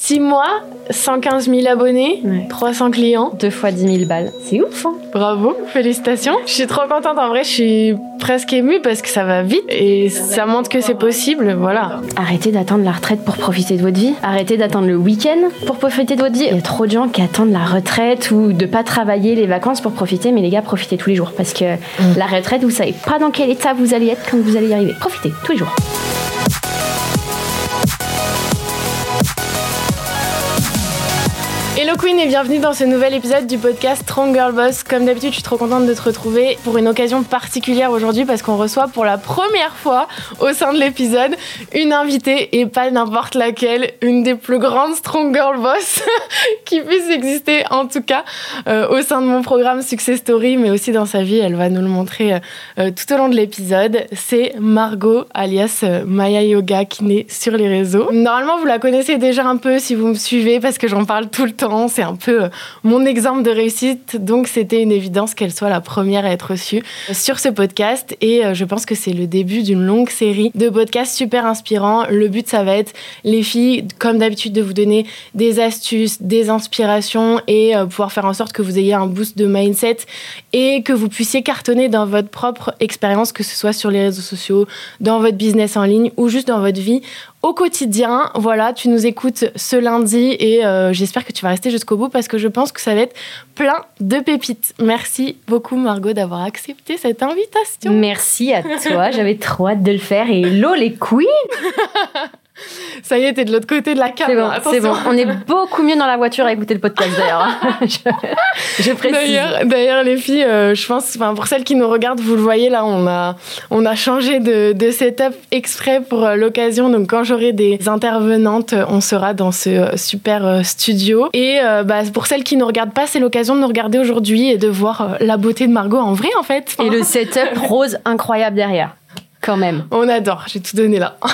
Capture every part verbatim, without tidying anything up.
six mois, cent quinze mille abonnés, ouais. trois cents clients. Deux fois dix mille balles. C'est ouf, hein. Bravo, félicitations. Je suis trop contente, en vrai, je suis presque émue parce que ça va vite et ça montre que c'est possible, voilà. Arrêtez d'attendre la retraite pour profiter de votre vie. Arrêtez d'attendre le week-end pour profiter de votre vie. Il y a trop de gens qui attendent la retraite ou de pas travailler les vacances pour profiter, mais les gars, profitez tous les jours parce que mmh. la retraite, vous savez pas dans quel état vous allez être quand vous allez y arriver. Profitez tous les jours. Hello Queen et bienvenue dans ce nouvel épisode du podcast Strong Girl Boss. Comme d'habitude, je suis trop contente de te retrouver pour une occasion particulière aujourd'hui parce qu'on reçoit pour la première fois au sein de l'épisode une invitée et pas n'importe laquelle, une des plus grandes Strong Girl Boss qui puisse exister en tout cas euh, au sein de mon programme Success Story, mais aussi dans sa vie, elle va nous le montrer euh, tout au long de l'épisode. C'est Margot alias euh, Maya Yoga qui naît sur les réseaux. Normalement, vous la connaissez déjà un peu si vous me suivez parce que j'en parle tout le temps. C'est un peu mon exemple de réussite, donc c'était une évidence qu'elle soit la première à être reçue sur ce podcast et je pense que c'est le début d'une longue série de podcasts super inspirants. Le but, ça va être, les filles, comme d'habitude, de vous donner des astuces, des inspirations et pouvoir faire en sorte que vous ayez un boost de mindset et que vous puissiez cartonner dans votre propre expérience, que ce soit sur les réseaux sociaux, dans votre business en ligne ou juste dans votre vie au quotidien. Voilà, tu nous écoutes ce lundi et euh, j'espère que tu vas rester jusqu'au bout parce que je pense que ça va être plein de pépites. Merci beaucoup Margot d'avoir accepté cette invitation. Merci à toi, j'avais trop hâte de le faire et hello les queens. Ça y est, t'es de l'autre côté de la caméra. C'est bon, c'est bon. On est beaucoup mieux dans la voiture à écouter le podcast d'ailleurs. je, je précise. D'ailleurs, d'ailleurs les filles, euh, je pense, enfin pour celles qui nous regardent, vous le voyez là, on a, on a changé de, de setup exprès pour euh, l'occasion. Donc quand j'aurai des intervenantes, on sera dans ce euh, super euh, studio. Et euh, bah, pour celles qui nous regardent pas, c'est l'occasion de nous regarder aujourd'hui et de voir euh, la beauté de Margot en vrai en fait. Et le setup rose incroyable derrière, quand même. On adore. J'ai tout donné là.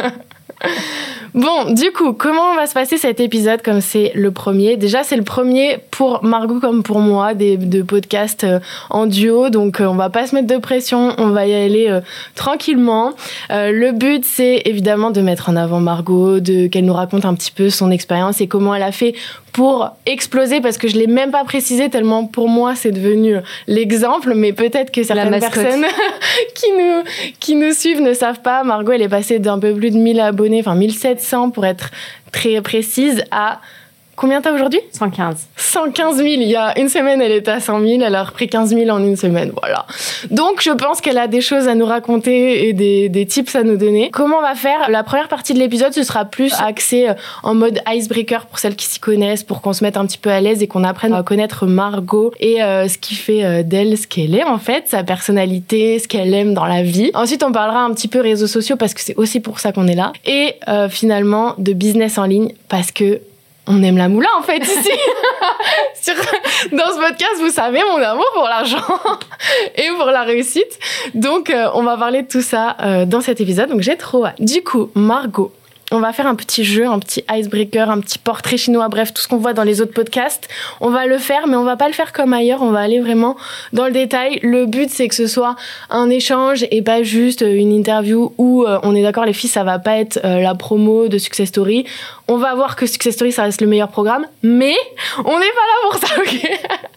Bon, du coup, comment va se passer cet épisode comme c'est le premier ? Déjà, c'est le premier pour Margot comme pour moi des, de podcasts euh, en duo, donc euh, on va pas se mettre de pression, on va y aller euh, tranquillement. Euh, le but, c'est évidemment de mettre en avant Margot, de, qu'elle nous raconte un petit peu son expérience et comment elle a fait pour exploser, parce que je l'ai même pas précisé tellement pour moi c'est devenu l'exemple, mais peut-être que certaines personnes qui nous qui nous suivent ne savent pas. Margot, elle est passée d'un peu plus de mille abonnés, enfin mille sept cents pour être très précise, à combien t'as aujourd'hui ? cent quinze. cent quinze mille. Il y a une semaine, elle était à cent mille. Elle a repris quinze mille en une semaine. Voilà. Donc, je pense qu'elle a des choses à nous raconter et des, des tips à nous donner. Comment on va faire ? La première partie de l'épisode, ce sera plus axé en mode icebreaker pour celles qui s'y connaissent, pour qu'on se mette un petit peu à l'aise et qu'on apprenne à connaître Margot et euh, ce qui fait euh, d'elle ce qu'elle est, en fait, sa personnalité, ce qu'elle aime dans la vie. Ensuite, on parlera un petit peu réseaux sociaux parce que c'est aussi pour ça qu'on est là. Et euh, finalement, de business en ligne parce que on aime la moula, en fait, ici. Sur, dans ce podcast, vous savez, mon amour pour l'argent et pour la réussite. Donc, euh, on va parler de tout ça euh, dans cet épisode. Donc, j'ai trop hâte. Du coup, Margot, on va faire un petit jeu, un petit icebreaker, un petit portrait chinois, bref, tout ce qu'on voit dans les autres podcasts. On va le faire, mais on va pas le faire comme ailleurs. On va aller vraiment dans le détail. Le but, c'est que ce soit un échange et pas juste une interview où euh, on est d'accord, les filles, ça va pas être euh, la promo de Success Story. On va voir que Success Story, ça reste le meilleur programme, mais on n'est pas là pour ça, ok ?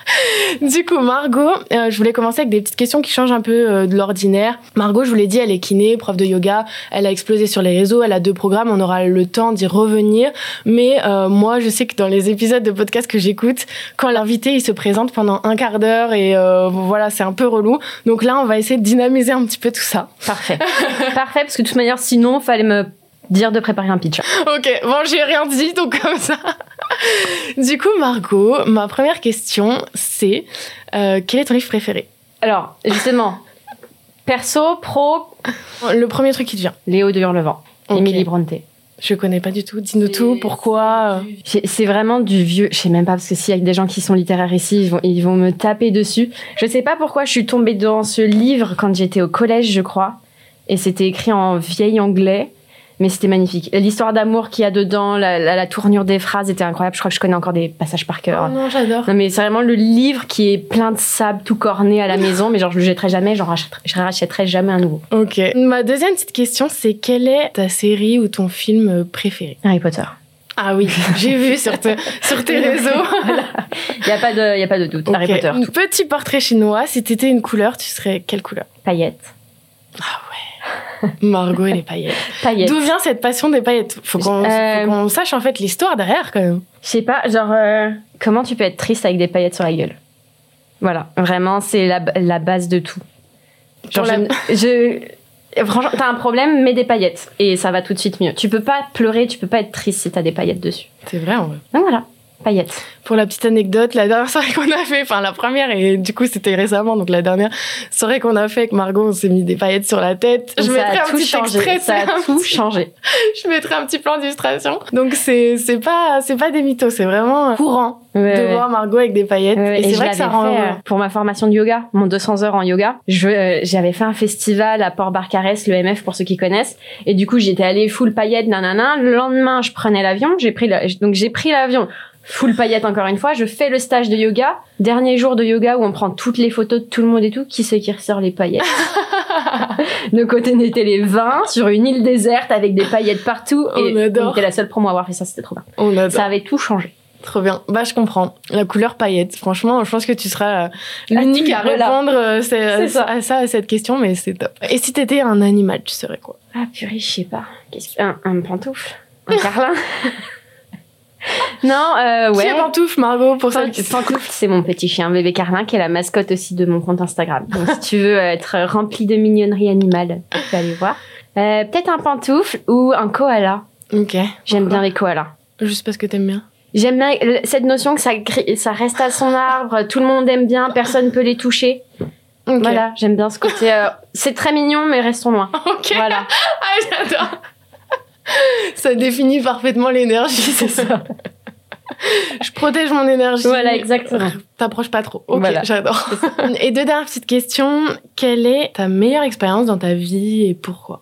Du coup, Margot, euh, je voulais commencer avec des petites questions qui changent un peu euh, de l'ordinaire. Margot, je vous l'ai dit, elle est kiné, prof de yoga, elle a explosé sur les réseaux, elle a deux programmes, on aura le temps d'y revenir. Mais euh, moi, je sais que dans les épisodes de podcast que j'écoute, quand l'invité, il se présente pendant un quart d'heure et euh, voilà, c'est un peu relou. Donc là, on va essayer de dynamiser un petit peu tout ça. Parfait. Parfait, parce que de toute manière, sinon, il fallait me dire de préparer un pitch. Ok, bon, j'ai rien dit, donc comme ça. Du coup, Margot, ma première question, c'est euh, quel est ton livre préféré ? Alors, justement, perso, pro... Le premier truc qui te vient. Léo de Hurlevent, okay. Émilie Brontë. Je connais pas du tout. Dis-nous tout. Pourquoi ? C'est vraiment du vieux. Je sais même pas, parce que s'il y a des gens qui sont littéraires ici, ils vont, ils vont me taper dessus. Je sais pas pourquoi je suis tombée dans ce livre quand j'étais au collège, je crois. Et c'était écrit en vieil anglais. Mais c'était magnifique. L'histoire d'amour qu'il y a dedans, la, la, la tournure des phrases était incroyable. Je crois que je connais encore des passages par cœur. Oh non, j'adore. Non, mais c'est vraiment le livre qui est plein de sable, tout corné à la maison. Mais genre, je le jetterai jamais, genre, je rachèterai jamais un nouveau. Ok. Ma deuxième petite question, c'est quelle est ta série ou ton film préféré ? Harry Potter. Ah oui, j'ai vu sur, te, sur tes réseaux. Il n'y a, pas de, y a pas de doute. Okay. Harry Potter. Tout. Petit portrait chinois, si t'étais une couleur, tu serais quelle couleur? Paillettes. Ah ouais. Margot et les paillettes. Paillettes. D'où vient cette passion des paillettes? Faut qu'on, euh... faut qu'on sache en fait l'histoire derrière quand même. Je sais pas, genre, euh, comment tu peux être triste avec des paillettes sur la gueule? Voilà, vraiment, c'est la, la base de tout. Genre, la... je... je... Franchement, t'as un problème, mets des paillettes et ça va tout de suite mieux. Tu peux pas pleurer, tu peux pas être triste si t'as des paillettes dessus. C'est vrai, en vrai. Donc voilà, paillettes. Pour la petite anecdote, la dernière soirée qu'on a fait, enfin la première, et du coup c'était récemment, donc la dernière soirée qu'on a fait avec Margot, on s'est mis des paillettes sur la tête. Je mettrai un petit extrait, ça a tout changé. Je mettrai un petit plan d'illustration. Donc c'est c'est pas c'est pas des mythos, c'est vraiment courant ouais, de ouais. voir Margot avec des paillettes. Ouais, et, et c'est vrai que ça rend. Fait, euh, pour ma formation de yoga, mon deux cents heures en yoga, je euh, j'avais fait un festival à Port-Barcarès, le M F pour ceux qui connaissent, et du coup j'étais allée full paillettes, nanana. Le lendemain, je prenais l'avion, j'ai pris la... donc j'ai pris l'avion. Full paillettes encore une fois, je fais le stage de yoga, dernier jour de yoga où on prend toutes les photos de tout le monde et tout, qui c'est qui ressort les paillettes? De côté on était les vingt sur une île déserte avec des paillettes partout et on adore. On était la seule promo à avoir fait ça, c'était trop bien. On adore. Ça avait tout changé. Trop bien. Bah, je comprends. La couleur paillette. Franchement, je pense que tu seras l'unique à, à répondre euh, c'est, c'est à ça, à cette question, mais c'est top. Et si t'étais un animal, tu serais quoi? Ah, purée, je sais pas. Qu'est-ce que... un, un pantoufle? Un carlin? Non, euh, ouais. Qui est Pantoufle, Margot, pour ça? Pantoufle, c'est mon petit chien, bébé Carlin, qui est la mascotte aussi de mon compte Instagram. Donc, si tu veux être rempli de mignonnerie animale, tu peux aller voir. Euh, peut-être un pantoufle ou un koala. Ok. J'aime bien les koalas. Juste parce que t'aimes bien? J'aime bien cette notion que ça, ça reste à son arbre, tout le monde aime bien, personne peut les toucher. Okay. Voilà, j'aime bien ce côté. Euh, c'est très mignon, mais restons loin. Ok. Voilà. Ah, j'adore. Ça définit parfaitement l'énergie, c'est ça. Je protège mon énergie. Voilà, exactement. T'approches pas trop. Ok, voilà. J'adore. Et deux dernières petites questions. Quelle est ta meilleure expérience dans ta vie et pourquoi?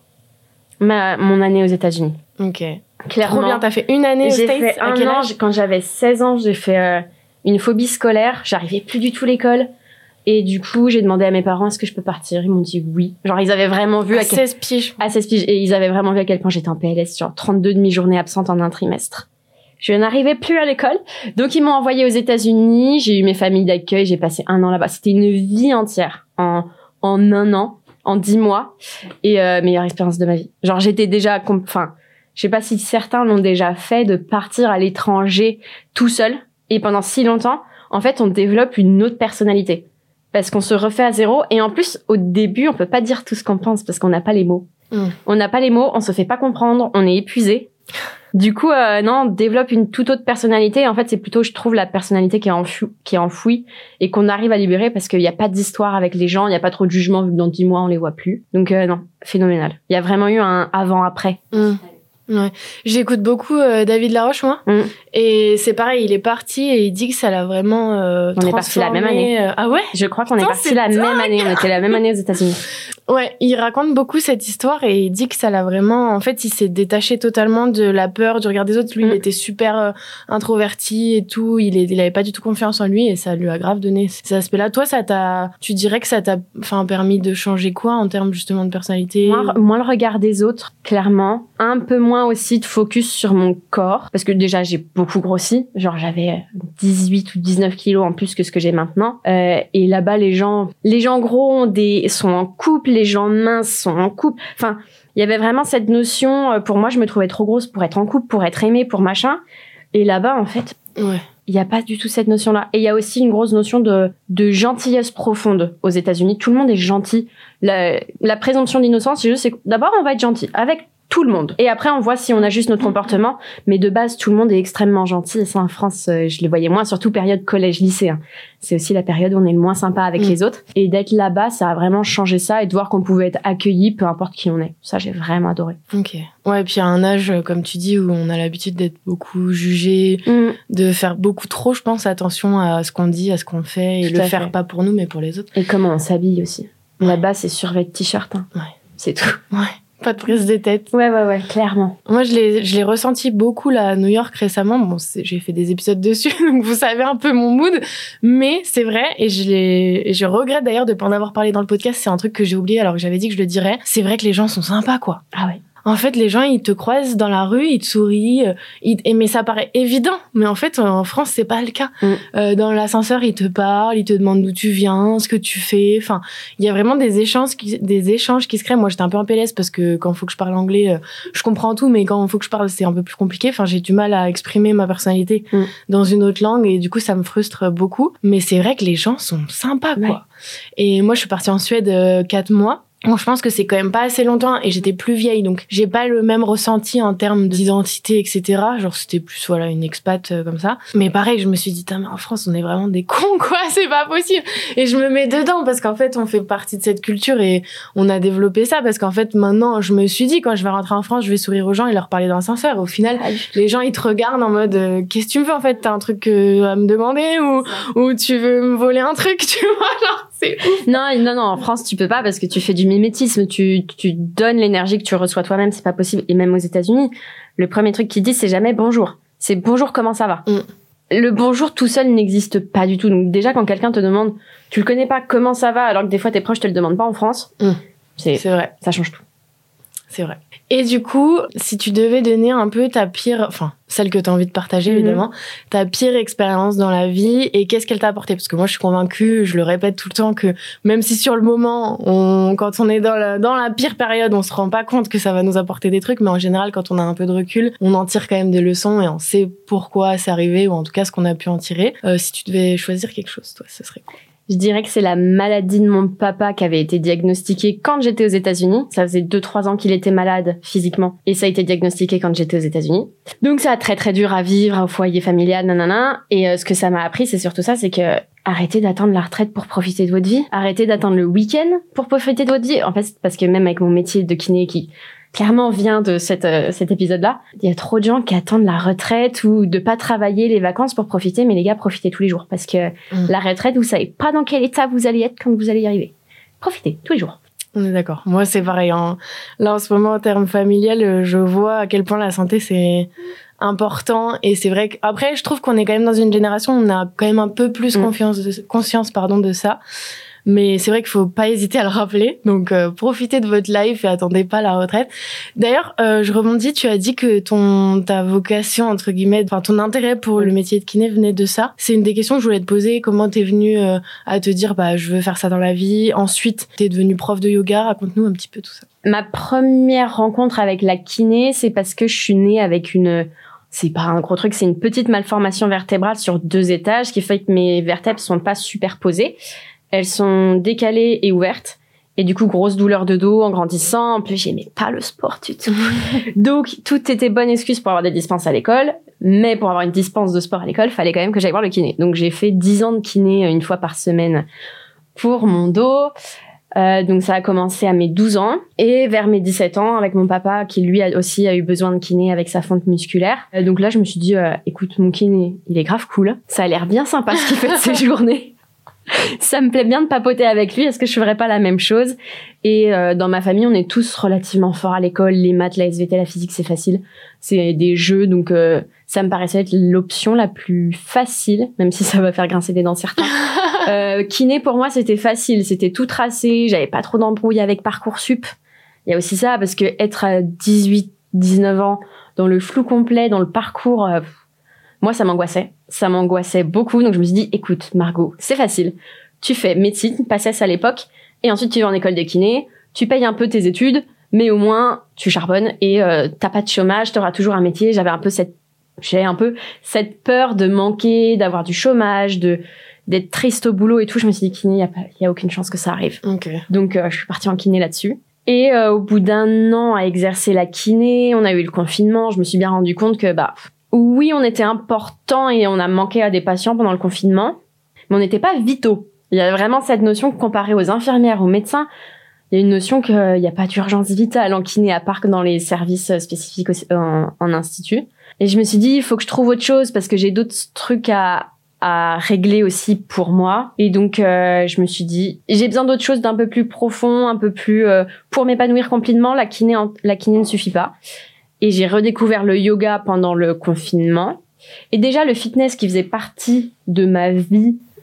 Ma, mon année aux États-Unis. Ok. Clairement. Trop bien. T'as fait une année aux States. J'ai fait un à quel an. âge? Quand j'avais seize ans, j'ai fait euh, une phobie scolaire. J'arrivais plus du tout à l'école. Et du coup, j'ai demandé à mes parents est-ce que je peux partir. Ils m'ont dit oui. Genre, ils avaient vraiment vu à, à quel... seize piges. À seize piges. Et ils avaient vraiment vu à quel point j'étais en P L S. Genre, trente-deux demi-journées absentes en un trimestre. Je n'arrivais plus à l'école. Donc, ils m'ont envoyée aux États-Unis. J'ai eu mes familles d'accueil. J'ai passé un an là-bas. C'était une vie entière. En, en un an. En dix mois. Et euh, meilleure expérience de ma vie. Genre, j'étais déjà... Comp... Enfin, je sais pas si certains l'ont déjà fait, de partir à l'étranger tout seul. Et pendant si longtemps, en fait, on développe une autre personnalité. Parce qu'on se refait à zéro. Et en plus, au début, on peut pas dire tout ce qu'on pense parce qu'on n'a pas les mots. Mmh. On n'a pas les mots, on se fait pas comprendre, on est épuisé. Du coup, euh, non, on développe une toute autre personnalité. Et en fait, c'est plutôt, je trouve, la personnalité qui est, enfou- qui est enfouie et qu'on arrive à libérer parce qu'il n'y a pas d'histoire avec les gens, il n'y a pas trop de jugement vu que dans dix mois, on les voit plus. Donc, euh, non, phénoménal. Il y a vraiment eu un avant-après. Mmh. Ouais. J'écoute beaucoup euh, David Laroche, moi. Mm. Et c'est pareil, il est parti et il dit que ça l'a vraiment euh, on est parti la même année. Euh... Ah ouais? Je crois qu'on est parti la dingue. même année. On était la même année aux États-Unis. Ouais, il raconte beaucoup cette histoire et il dit que ça l'a vraiment... En fait, il s'est détaché totalement de la peur du regard des autres. Lui, mm. il était super euh, introverti et tout. Il, est, il avait pas du tout confiance en lui et ça lui a grave donné ces aspects-là. Toi, ça t'a... Tu dirais que ça t'a enfin, permis de changer quoi en termes justement de personnalité? Moins, moins le regard des autres, clairement. Un peu moins aussi de focus sur mon corps. Parce que déjà, j'ai beaucoup grossi. Genre, j'avais dix-huit ou dix-neuf kilos en plus que ce que j'ai maintenant. Euh, et là-bas, les gens, les gens gros ont des, sont en couple. Les gens minces sont en couple. Enfin, il y avait vraiment cette notion, pour moi, je me trouvais trop grosse pour être en couple, pour être aimée, pour machin. Et là-bas, en fait, ouais. il n'y a pas du tout cette notion-là. Et il y a aussi une grosse notion de, de gentillesse profonde aux États-Unis. Tout le monde est gentil. La, la présomption d'innocence, c'est juste, c'est, d'abord, on va être gentil avec tout le monde. Et après, on voit si on a juste notre comportement. Mais de base, tout le monde est extrêmement gentil. Et ça, en France, je les voyais moins, surtout période collège-lycée. Hein. C'est aussi la période où on est le moins sympa avec mmh. les autres. Et d'être là-bas, ça a vraiment changé ça. Et de voir qu'on pouvait être accueilli, peu importe qui on est. Ça, j'ai vraiment adoré. Ok. Ouais, et puis à un âge, comme tu dis, où on a l'habitude d'être beaucoup jugé, mmh. de faire beaucoup trop, je pense, attention à ce qu'on dit, à ce qu'on fait. Et tout le faire fait. Pas pour nous, mais pour les autres. Et comment on s'habille aussi. Ouais. Là-bas, c'est survêt t-shirt. Hein. Ouais. C'est tout. Ouais. Pas de prise de tête. Ouais, ouais, ouais, clairement. Moi, je l'ai, je l'ai ressenti beaucoup, là, à New York, récemment. Bon, c'est, j'ai fait des épisodes dessus, donc vous savez un peu mon mood. Mais c'est vrai, et je l'ai, et je regrette d'ailleurs de pas en avoir parlé dans le podcast. C'est un truc que j'ai oublié, alors que j'avais dit que je le dirais. C'est vrai que les gens sont sympas, quoi. Ah ouais. En fait, les gens, ils te croisent dans la rue, ils te sourient, ils... Et, mais ça paraît évident. Mais en fait, en France, c'est pas le cas. Mm. Euh, dans l'ascenseur, ils te parlent, ils te demandent d'où tu viens, ce que tu fais. Enfin, il y a vraiment des échanges qui, des échanges qui se créent. Moi, j'étais un peu en P L S parce que quand il faut que je parle anglais, euh, je comprends tout, mais quand il faut que je parle, c'est un peu plus compliqué. Enfin, j'ai du mal à exprimer ma personnalité mm. dans une autre langue et du coup, ça me frustre beaucoup. Mais c'est vrai que les gens sont sympas, quoi. Ouais. Et moi, je suis partie en Suède euh, quatre mois. Bon, je pense que c'est quand même pas assez longtemps et j'étais plus vieille, donc j'ai pas le même ressenti en termes d'identité, et cetera. Genre, c'était plus, voilà, une expat euh, comme ça. Mais pareil, je me suis dit, mais en France, on est vraiment des cons, quoi, c'est pas possible. Et je me mets dedans parce qu'en fait, on fait partie de cette culture et on a développé ça parce qu'en fait, maintenant, je me suis dit, quand je vais rentrer en France, je vais sourire aux gens et leur parler dans l'ascenseur. Au final, les gens, ils te regardent en mode, euh, qu'est-ce que tu me veux, en fait? T'as un truc euh, à me demander ou, ou tu veux me voler un truc, tu vois, genre, c'est ouf. Non, non, non, en France, tu peux pas parce que tu fais du mimétisme, tu, tu donnes l'énergie que tu reçois toi-même, c'est pas possible. Et même aux États-Unis, le premier truc qu'ils disent, c'est jamais bonjour. C'est bonjour, comment ça va? Mm. Le bonjour tout seul n'existe pas du tout. Donc déjà, quand quelqu'un te demande, tu le connais pas, comment ça va, alors que des fois tes proches te le demandent pas en France, mm. c'est, c'est vrai. Ça change tout. C'est vrai. Et du coup, si tu devais donner un peu ta pire, enfin, celle que tu as envie de partager, mm-hmm. évidemment, ta pire expérience dans la vie et qu'est-ce qu'elle t'a apporté? Parce que moi, je suis convaincue, je le répète tout le temps, que même si sur le moment, on, quand on est dans la, dans la pire période, on se rend pas compte que ça va nous apporter des trucs, mais en général, quand on a un peu de recul, on en tire quand même des leçons et on sait pourquoi c'est arrivé ou en tout cas ce qu'on a pu en tirer. Euh, si tu devais choisir quelque chose, toi, ce serait quoi? Je dirais que c'est la maladie de mon papa qui avait été diagnostiquée quand j'étais aux États-Unis. Ça faisait deux trois ans qu'il était malade physiquement et ça a été diagnostiqué quand j'étais aux États-Unis. Donc ça a très très dur à vivre au foyer familial, nanana. Et euh, ce que ça m'a appris, c'est surtout ça, c'est que arrêtez d'attendre la retraite pour profiter de votre vie. Arrêtez d'attendre le week-end pour profiter de votre vie. En fait, parce que même avec mon métier de kiné qui clairement vient de cette, euh, cet épisode-là, il y a trop de gens qui attendent la retraite ou de pas travailler les vacances pour profiter, mais les gars, profitez tous les jours parce que mmh. la retraite, vous savez pas dans quel état vous allez être quand vous allez y arriver. Profitez tous les jours. On est d'accord. Moi, c'est pareil. Hein. Là, en ce moment, en termes familial, je vois à quel point la santé, c'est important. Et c'est vrai qu'après, je trouve qu'on est quand même dans une génération où on a quand même un peu plus mmh. confiance de, conscience pardon, de ça. Mais c'est vrai qu'il faut pas hésiter à le rappeler. Donc, euh, profitez de votre life et attendez pas la retraite. D'ailleurs, euh, je rebondis, tu as dit que ton, ta vocation, entre guillemets, enfin, ton intérêt pour le métier de kiné venait de ça. C'est une des questions que je voulais te poser. Comment t'es venue euh, à te dire, bah, je veux faire ça dans la vie? Ensuite, t'es devenue prof de yoga. Raconte-nous un petit peu tout ça. Ma première rencontre avec la kiné, c'est parce que je suis née avec une, c'est pas un gros truc, c'est une petite malformation vertébrale sur deux étages, qui fait que mes vertèbres sont pas superposées. Elles sont décalées et ouvertes. Et du coup, grosse douleur de dos en grandissant. En plus, j'aimais pas le sport du tout. Donc, tout était bonne excuse pour avoir des dispenses à l'école. Mais pour avoir une dispense de sport à l'école, fallait quand même que j'aille voir le kiné. Donc, j'ai fait dix ans de kiné une fois par semaine pour mon dos. Euh, donc, ça a commencé à mes douze ans. Et vers mes dix-sept ans, avec mon papa, qui lui a aussi a eu besoin de kiné avec sa fonte musculaire. Euh, donc là, je me suis dit, euh, écoute, mon kiné, il est grave cool. Ça a l'air bien sympa ce qu'il fait de ses journées. Ça me plaît bien de papoter avec lui. Est-ce que je ferais pas la même chose? Et euh, dans ma famille, on est tous relativement forts à l'école. Les maths, la S V T, la physique, c'est facile. C'est des jeux, donc euh, ça me paraissait être l'option la plus facile, même si ça va faire grincer des dents certains. euh, kiné, pour moi, c'était facile. C'était tout tracé. J'avais pas trop d'embrouilles avec Parcoursup. Il y a aussi ça, parce que être à dix-huit, dix-neuf ans, dans le flou complet, dans le parcours... Euh, moi, ça m'angoissait. Ça m'angoissait beaucoup. Donc, je me suis dit, écoute, Margot, c'est facile. Tu fais médecine, P A C E S à l'époque, et ensuite tu vas en école de kiné, tu payes un peu tes études, mais au moins, tu charbonnes et euh, t'as pas de chômage, t'auras toujours un métier. J'avais un peu cette, j'avais un peu cette peur de manquer, d'avoir du chômage, de, d'être triste au boulot et tout. Je me suis dit, kiné, il y a pas, il y a aucune chance que ça arrive. Okay. Donc, euh, je suis partie en kiné là-dessus. Et euh, au bout d'un an à exercer la kiné, on a eu le confinement. Je me suis bien rendu compte que, bah, oui, on était important et on a manqué à des patients pendant le confinement, mais on n'était pas vitaux. Il y a vraiment cette notion que comparée aux infirmières, aux médecins, il y a une notion qu'il n'y a pas d'urgence vitale en kiné, à part que dans les services spécifiques en, en institut. Et je me suis dit, il faut que je trouve autre chose parce que j'ai d'autres trucs à, à régler aussi pour moi. Et donc, euh, je me suis dit, j'ai besoin d'autre chose d'un peu plus profond, un peu plus... Euh, pour m'épanouir complètement, la kiné, la kiné ne suffit pas. Et j'ai redécouvert le yoga pendant le confinement. Et déjà, le fitness qui faisait partie de ma vie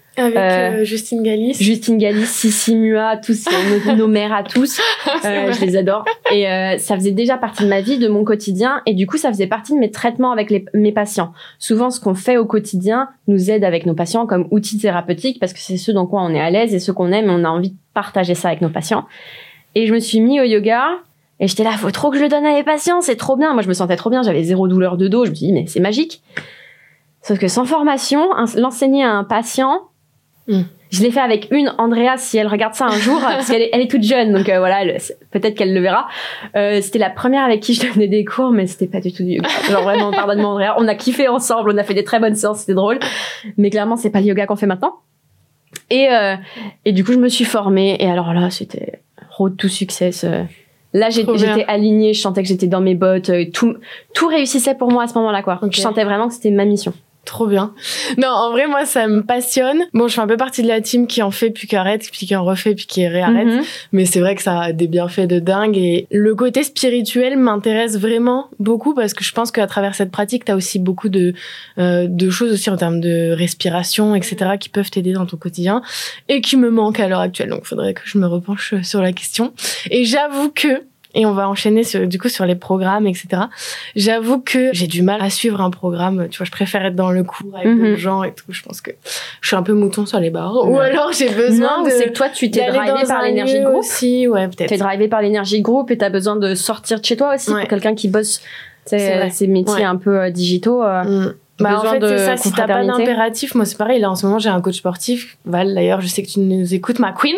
Avec euh, Justine Galis. Justine Galis, Sissi Mua, tous nos, nos mères à tous. Euh, je les adore. Et euh, ça faisait déjà partie de ma vie, de mon quotidien. Et du coup, ça faisait partie de mes traitements avec les, mes patients. Souvent, ce qu'on fait au quotidien nous aide avec nos patients comme outil thérapeutique parce que c'est ce dans quoi on est à l'aise et ce qu'on aime et on a envie de partager ça avec nos patients. Et je me suis mis au yoga. Et j'étais là, faut trop que je le donne à mes patients, c'est trop bien. Moi, je me sentais trop bien, j'avais zéro douleur de dos. Je me suis dit, mais c'est magique. Sauf que sans formation, un, l'enseigner à un patient, mm. je l'ai fait avec une, Andrea, si elle regarde ça un jour, parce qu'elle est, elle est toute jeune, donc euh, voilà, elle, peut-être qu'elle le verra. Euh, c'était la première avec qui je donnais des cours, mais c'était pas du tout du yoga. Genre vraiment, pardonne-moi Andrea, on a kiffé ensemble, on a fait des très bonnes séances, c'était drôle. Mais clairement, c'est pas le yoga qu'on fait maintenant. Et, euh, et du coup, je me suis formée, et alors là, c'était road to success. Euh, Là, j'ai, j'étais alignée, je sentais que j'étais dans mes bottes, tout, tout réussissait pour moi à ce moment-là, quoi. Okay. Je sentais vraiment que c'était ma mission. Trop bien. Non, en vrai, moi, ça me passionne. Bon, je fais un peu partie de la team qui en fait puis qui arrête, puis qui en refait puis qui réarrête. Mm-hmm. Mais c'est vrai que ça a des bienfaits de dingue. Et le côté spirituel m'intéresse vraiment beaucoup parce que je pense qu'à travers cette pratique, t'as aussi beaucoup de, euh, de choses aussi en termes de respiration, et cetera qui peuvent t'aider dans ton quotidien et qui me manquent à l'heure actuelle. Donc, il faudrait que je me repenche sur la question. Et j'avoue que et on va enchaîner sur, du coup sur les programmes, et cetera. J'avoue que j'ai du mal à suivre un programme. Tu vois, je préfère être dans le cours avec mm-hmm. d'autres gens et tout. Je pense que je suis un peu mouton sur les barres. Ouais. Ou alors j'ai besoin non, de... c'est que toi, tu t'es drivé par l'énergie de groupe. Aussi, ouais, peut-être. T'es drivé par l'énergie de groupe et t'as besoin de sortir de chez toi aussi. Ouais. Pour quelqu'un qui bosse ces métiers ouais. un peu euh, digitaux. Euh, mm. Bah en fait c'est ça, si t'as pas d'impératif, moi c'est pareil, là en ce moment j'ai un coach sportif, Val d'ailleurs je sais que tu nous écoutes, ma queen,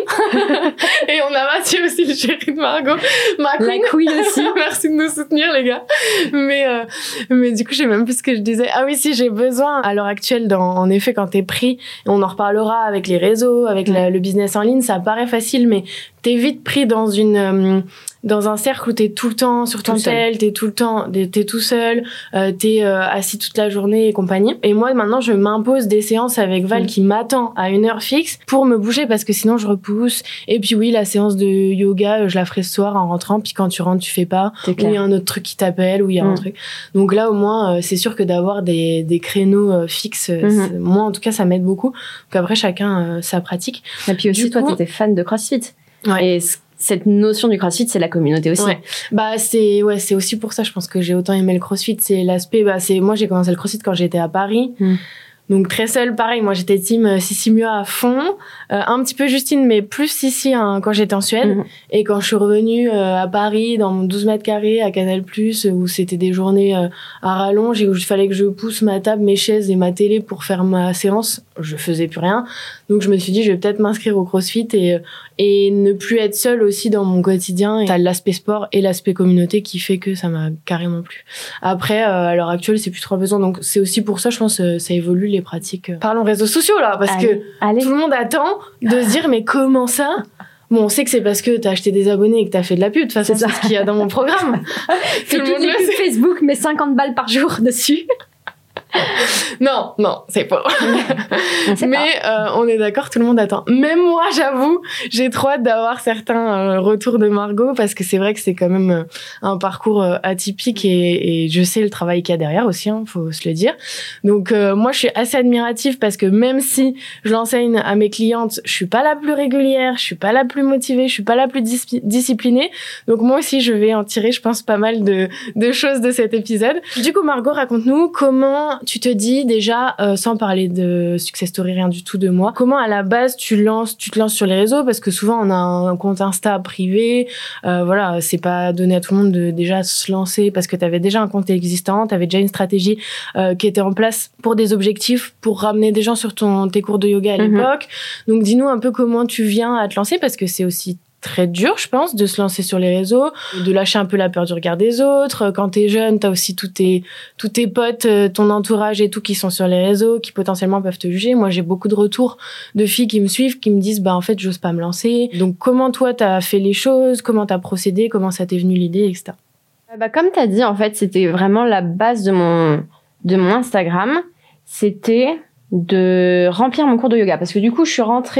et on a Mathieu aussi, le chéri de Margot, ma queen, la queen aussi. Merci de nous soutenir les gars, mais euh, mais du coup je sais même plus ce que je disais, ah oui si j'ai besoin, à l'heure actuelle dans, en effet quand t'es pris, on en reparlera avec les réseaux, avec la, le business en ligne, ça paraît facile mais t'es vite pris dans une... Euh, dans un cercle où t'es tout le temps sur ton tel, t'es tout le temps, t'es tout seul, euh, t'es euh, assis toute la journée et compagnie. Et moi, maintenant, je m'impose des séances avec Val mmh. qui m'attend à une heure fixe pour me bouger parce que sinon je repousse. Et puis oui, la séance de yoga, je la ferai ce soir en rentrant. Puis quand tu rentres, tu fais pas. Ou il y a un autre truc qui t'appelle, ou il y a mmh. un truc. Donc là, au moins, euh, c'est sûr que d'avoir des, des créneaux euh, fixes, mmh. moi, en tout cas, ça m'aide beaucoup. Donc après, chacun euh, sa pratique. Et puis aussi, du toi, coup, t'étais fan de CrossFit. Ouais. Et cette notion du CrossFit, c'est la communauté aussi. Ouais. Bah c'est ouais, c'est aussi pour ça je pense que j'ai autant aimé le CrossFit, c'est l'aspect bah c'est moi j'ai commencé le CrossFit quand j'étais à Paris. Mm. Donc très seule, pareil, moi j'étais team Sissi Mua à fond, euh, un petit peu Justine mais plus Sissi hein, quand j'étais en Suède mm. et quand je suis revenue euh, à Paris dans mon douze mètres carrés à Canal+, où c'était des journées euh, à rallonge et où il fallait que je pousse ma table, mes chaises et ma télé pour faire ma séance, je faisais plus rien. Donc je me suis dit je vais peut-être m'inscrire au CrossFit et et ne plus être seule aussi dans mon quotidien. Et t'as l'aspect sport et l'aspect communauté qui fait que ça m'a carrément plu. Après, euh, à l'heure actuelle, c'est plus trop besoin. Donc c'est aussi pour ça, je pense, euh, ça évolue les pratiques. Parlons réseaux sociaux là, parce allez, que allez. Tout le monde attend de se dire mais comment ça ? Bon, on sait que c'est parce que t'as acheté des abonnés et que t'as fait de la pub. De toute façon, c'est, c'est ce qu'il y a dans mon programme. Tout le monde les pubs Facebook, mais cinquante balles par jour dessus. Non, non, c'est pas. Mais euh, on est d'accord, tout le monde attend. Même moi, j'avoue, j'ai trop hâte d'avoir certains euh, retours de Margot parce que c'est vrai que c'est quand même euh, un parcours euh, atypique et, et je sais le travail qu'il y a derrière aussi, hein, faut se le dire. Donc euh, moi, je suis assez admirative parce que même si je l'enseigne à mes clientes, je suis pas la plus régulière, je suis pas la plus motivée, je suis pas la plus dis- disciplinée. Donc moi aussi, je vais en tirer, je pense, pas mal de, de choses de cet épisode. Du coup, Margot, raconte-nous comment tu te dis déjà, euh, sans parler de success story, rien du tout de moi, comment à la base tu lances, tu te lances sur les réseaux parce que souvent on a un compte Insta privé, euh, voilà, c'est pas donné à tout le monde de déjà se lancer parce que t'avais déjà un compte existant, t'avais déjà une stratégie euh, qui était en place pour des objectifs, pour ramener des gens sur ton tes cours de yoga à l'époque. Mm-hmm. Donc dis-nous un peu comment tu viens à te lancer parce que c'est aussi très dur, je pense, de se lancer sur les réseaux, de lâcher un peu la peur du regard des autres. Quand t'es jeune, t'as aussi tous tes, tous tes potes, ton entourage et tout qui sont sur les réseaux, qui potentiellement peuvent te juger. Moi, j'ai beaucoup de retours de filles qui me suivent, qui me disent, bah, en fait, j'ose pas me lancer. Donc, comment toi, t'as fait les choses? Comment t'as procédé? Comment ça t'est venu l'idée, et cetera. Bah, comme t'as dit, en fait, c'était vraiment la base de mon, de mon Instagram. C'était de remplir mon cours de yoga. Parce que du coup, je suis rentrée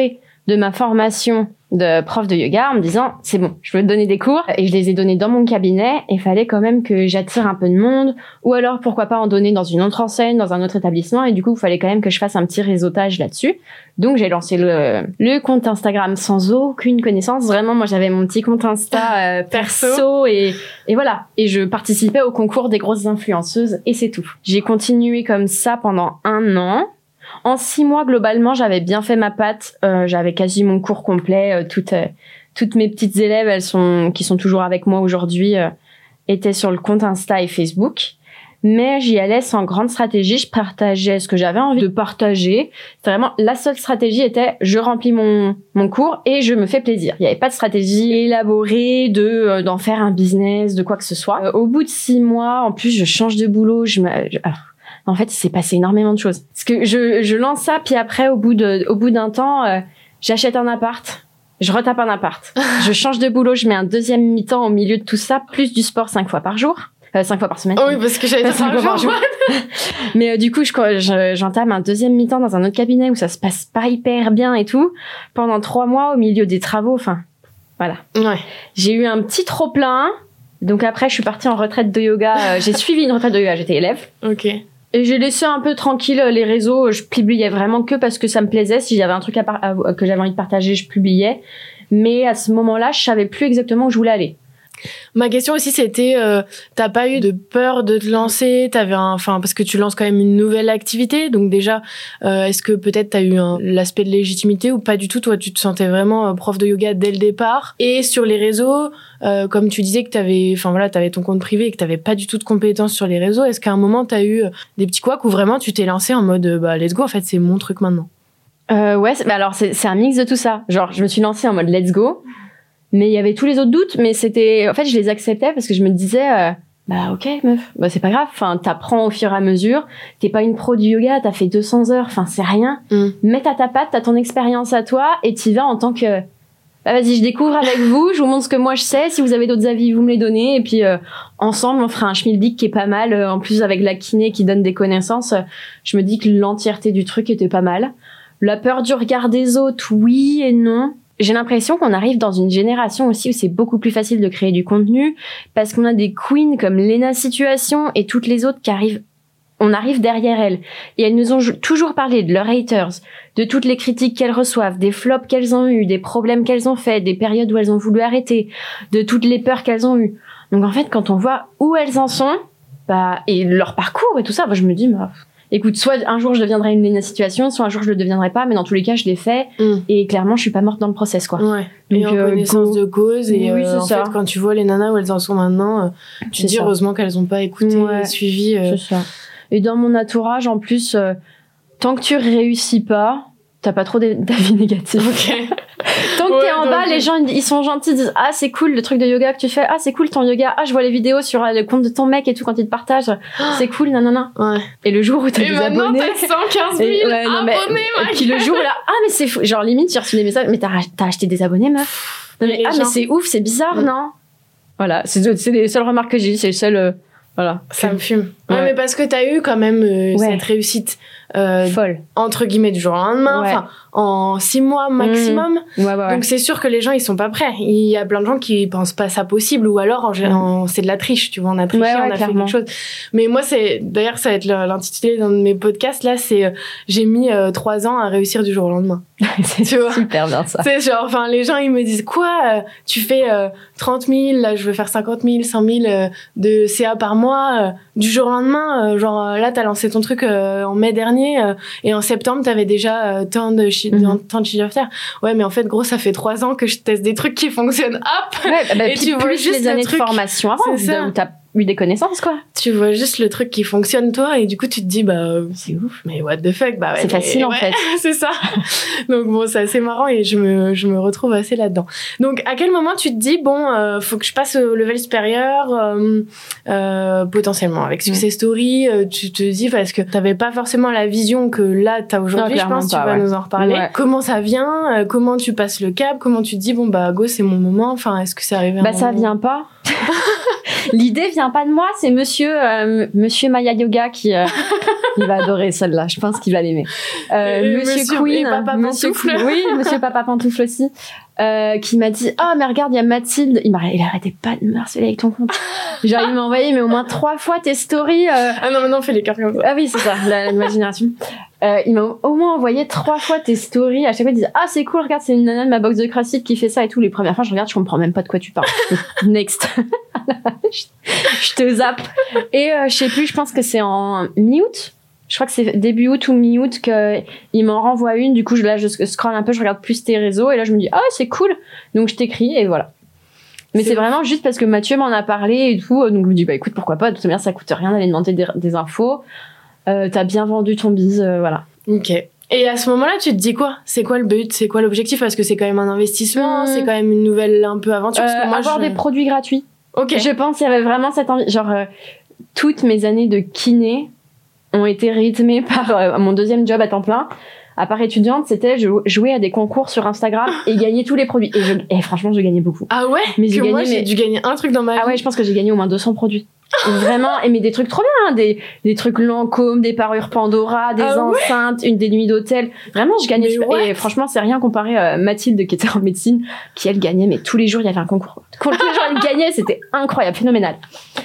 de ma formation de prof de yoga en me disant c'est bon, je veux te donner des cours, et je les ai donnés dans mon cabinet et il fallait quand même que j'attire un peu de monde, ou alors pourquoi pas en donner dans une autre enseigne, dans un autre établissement, et du coup il fallait quand même que je fasse un petit réseautage là-dessus. Donc j'ai lancé le, le compte Instagram sans aucune connaissance, vraiment moi j'avais mon petit compte Insta euh, perso et, et voilà, et je participais au concours des grosses influenceuses et c'est tout. J'ai continué comme ça pendant un an. En six mois, globalement, j'avais bien fait ma patte. Euh, j'avais quasi mon cours complet. Euh, toutes, euh, toutes mes petites élèves, elles sont, qui sont toujours avec moi aujourd'hui, euh, étaient sur le compte Insta et Facebook. Mais j'y allais sans grande stratégie. Je partageais ce que j'avais envie de partager. C'était vraiment, la seule stratégie était, je remplis mon, mon cours et je me fais plaisir. Il n'y avait pas de stratégie élaborée de, euh, d'en faire un business, de quoi que ce soit. Euh, au bout de six mois, en plus, je change de boulot. Je me, je, alors, en fait, il s'est passé énormément de choses. Parce que je, je lance ça, puis après, au bout de, au bout d'un temps, euh, j'achète un appart, je retape un appart, je change de boulot, je mets un deuxième mi-temps au milieu de tout ça, plus du sport cinq fois par jour, euh, cinq fois par semaine. Oh oui, parce que j'avais cinq fois par jour. Mais euh, du coup, je, je, j'entame un deuxième mi-temps dans un autre cabinet où ça se passe pas hyper bien et tout, pendant trois mois au milieu des travaux. Enfin, voilà. Ouais. J'ai eu un petit trop plein. Donc après, je suis partie en retraite de yoga. Euh, j'ai suivi une retraite de yoga. J'étais élève. Ok. Et j'ai laissé un peu tranquille les réseaux. Je publiais vraiment que parce que ça me plaisait. Si j'avais un truc à par- à, que j'avais envie de partager, je publiais. Mais à ce moment-là, je savais plus exactement où je voulais aller. Ma question aussi, c'était, euh, t'as pas eu de peur de te lancer? T'avais un, enfin, parce que tu lances quand même une nouvelle activité. Donc déjà, euh, est-ce que peut-être t'as eu un, l'aspect de légitimité ou pas du tout? Toi, tu te sentais vraiment euh, prof de yoga dès le départ. Et sur les réseaux, euh, comme tu disais que t'avais, enfin voilà, t'avais ton compte privé et que t'avais pas du tout de compétences sur les réseaux. Est-ce qu'à un moment, t'as eu des petits couacs où vraiment tu t'es lancé en mode, bah, let's go, en fait, c'est mon truc maintenant? Euh, ouais, c'est, bah alors c'est, c'est un mix de tout ça. Genre, je me suis lancée en mode let's go. Mais il y avait tous les autres doutes, mais c'était, en fait, je les acceptais parce que je me disais, euh, bah, ok, meuf, bah, c'est pas grave. Enfin, t'apprends au fur et à mesure. T'es pas une pro du yoga, t'as fait deux cents heures. Enfin, c'est rien. Mm. Mets ta ta patte, t'as ton expérience à toi et t'y vas en tant que, bah, vas-y, je découvre avec vous, je vous montre ce que moi je sais. Si vous avez d'autres avis, vous me les donnez. Et puis, euh, ensemble, on fera un schmilblick qui est pas mal. Euh, en plus, avec la kiné qui donne des connaissances, euh, je me dis que l'entièreté du truc était pas mal. La peur du regard des autres, oui et non. J'ai l'impression qu'on arrive dans une génération aussi où c'est beaucoup plus facile de créer du contenu parce qu'on a des queens comme Lena Situation et toutes les autres qui arrivent, on arrive derrière elles. Et elles nous ont toujours parlé de leurs haters, de toutes les critiques qu'elles reçoivent, des flops qu'elles ont eu, des problèmes qu'elles ont fait, des périodes où elles ont voulu arrêter, de toutes les peurs qu'elles ont eues. Donc en fait, quand on voit où elles en sont, bah, et leur parcours et tout ça, bah, je me dis, bah, écoute, soit un jour je deviendrai une Lena Situation, soit un jour je le deviendrai pas, mais dans tous les cas je l'ai fait mm. et clairement je suis pas morte dans le process quoi. Ouais. Donc, et en euh, connaissance go... de cause et oui, euh, en ça. fait quand tu vois les nanas où elles en sont maintenant, euh, tu te dis ça. Heureusement qu'elles ont pas écouté ouais. et suivi. Euh... C'est ça. Et dans mon entourage en plus, euh, tant que tu réussis pas, t'as pas trop d'avis négatifs. Ok. Tant que ouais, t'es en bas, les gens ils sont gentils, ils disent ah c'est cool le truc de yoga que tu fais, ah c'est cool ton yoga, ah je vois les vidéos sur le compte de ton mec et tout quand il te partage, c'est cool nanana. Ouais. Et le jour où t'as et des maintenant, abonnés, t'as cent quinze mille et, ouais, non, mais, abonnés. Et puis le jour là, ah mais c'est fou, genre limite j'ai reçu des messages, mais t'as, t'as acheté des abonnés meuf. Non, mais, ah gens... mais c'est ouf, c'est bizarre ouais. non. Voilà, c'est, c'est les seules remarques que j'ai, c'est les seules. Euh, voilà. Ça me fume. Ouais. ouais mais parce que t'as eu quand même euh, ouais. cette réussite. Euh, folle entre guillemets du jour au lendemain enfin ouais. en six mois maximum mmh. ouais, ouais, ouais. donc c'est sûr que les gens ils sont pas prêts, il y a plein de gens qui pensent pas ça possible ou alors en, mmh. en, c'est de la triche tu vois on a triché ouais, ouais, on a clairement. fait quelque chose mais moi c'est d'ailleurs ça va être l'intitulé d'un de mes podcasts là c'est euh, j'ai mis euh, trois ans à réussir du jour au lendemain. C'est tu vois super bien ça c'est genre enfin les gens ils me disent quoi euh, tu fais euh, trente mille là je veux faire cinquante mille cent mille euh, de C A par mois euh, du jour au lendemain euh, genre euh, là t'as lancé ton truc euh, en mai dernier Euh, et en septembre t'avais déjà euh, tant de chi- mm-hmm. tant de chiffre d'affaires. Ouais mais en fait gros ça fait trois ans que je teste des trucs qui fonctionnent hop ouais, bah, et tu vois juste les années truc, de formation avant où t'as eu des connaissances quoi. Tu vois juste le truc qui fonctionne toi et du coup tu te dis bah c'est ouf mais what the fuck bah ouais, c'est facile mais, en ouais, fait c'est ça. Donc bon c'est assez marrant et je me je me retrouve assez là-dedans. Donc à quel moment tu te dis bon euh, faut que je passe au level supérieur euh, euh, potentiellement avec Success mmh. Story euh, tu te dis parce que t'avais pas forcément la vision que là t'as aujourd'hui. Non, je pense pas, tu vas ouais. nous en reparler. Ouais. Comment ça vient euh, comment tu passes le cap, comment tu te dis bon bah go c'est mon moment, enfin est-ce que c'est arrivé bah un ça moment... vient pas L'idée vient pas de moi, c'est monsieur, euh, monsieur Maya Yoga qui, euh, il va adorer celle-là. Je pense qu'il va l'aimer. Euh, monsieur, monsieur Queen, et Papa monsieur Pantoufle. oui, monsieur Papa Pantoufle aussi, euh, qui m'a dit, ah, oh, mais regarde, il y a Mathilde. Il m'a, il arrêtait pas de me harceler avec ton compte. Genre, il m'a envoyé, mais au moins trois fois tes stories. Euh... Ah non, non, fais les cœurs comme ça. Ah oui, c'est ça, la, la nouvelle génération. Euh, il m'a au moins envoyé trois fois tes stories. À chaque fois, il disait, ah, c'est cool, regarde, c'est une nana de ma box de CrossFit qui fait ça et tout. Les premières fois, je regarde, je comprends même pas de quoi tu parles. Next. je, je te zappe. Et euh, je sais plus, je pense que c'est en mi-août. Je crois que c'est début août ou mi-août qu'il m'en renvoie une. Du coup, je, là, je scrolle un peu, je regarde plus tes réseaux. Et là, je me dis, ah, c'est cool. Donc, je t'écris et voilà. Mais c'est, c'est vraiment juste parce que Mathieu m'en a parlé et tout. Donc, je me dis, bah écoute, pourquoi pas. De toute manière, ça coûte rien d'aller demander des, des infos. Euh, t'as bien vendu ton bise, euh, voilà. Ok. Et à ce moment-là, tu te dis quoi ? C'est quoi le but ? C'est quoi l'objectif ? Parce que c'est quand même un investissement, mmh. c'est quand même une nouvelle un peu aventure. Euh, parce que moi, avoir je... des produits gratuits. Ok. Je pense qu'il y avait vraiment cette envie. Genre, euh, toutes mes années de kiné ont été rythmées par euh, mon deuxième job à temps plein. À part étudiante, c'était je jouer à des concours sur Instagram et gagner tous les produits. Et, je, et franchement, je gagnais beaucoup. Ah ouais ? Mais j'ai que gagné, moi, j'ai mais... dû gagner un truc dans ma vie. Ah ouais, je pense que j'ai gagné au moins deux cents produits. Vraiment, et mais des trucs trop bien, hein, des, des trucs Lancôme, des parures Pandora, des ah enceintes, ouais une des nuits d'hôtel. Vraiment, je gagnais. Et franchement, c'est rien comparé à Mathilde qui était en médecine, qui elle gagnait, mais tous les jours, il y avait un concours. Tous les jours, elle gagnait, c'était incroyable, phénoménal.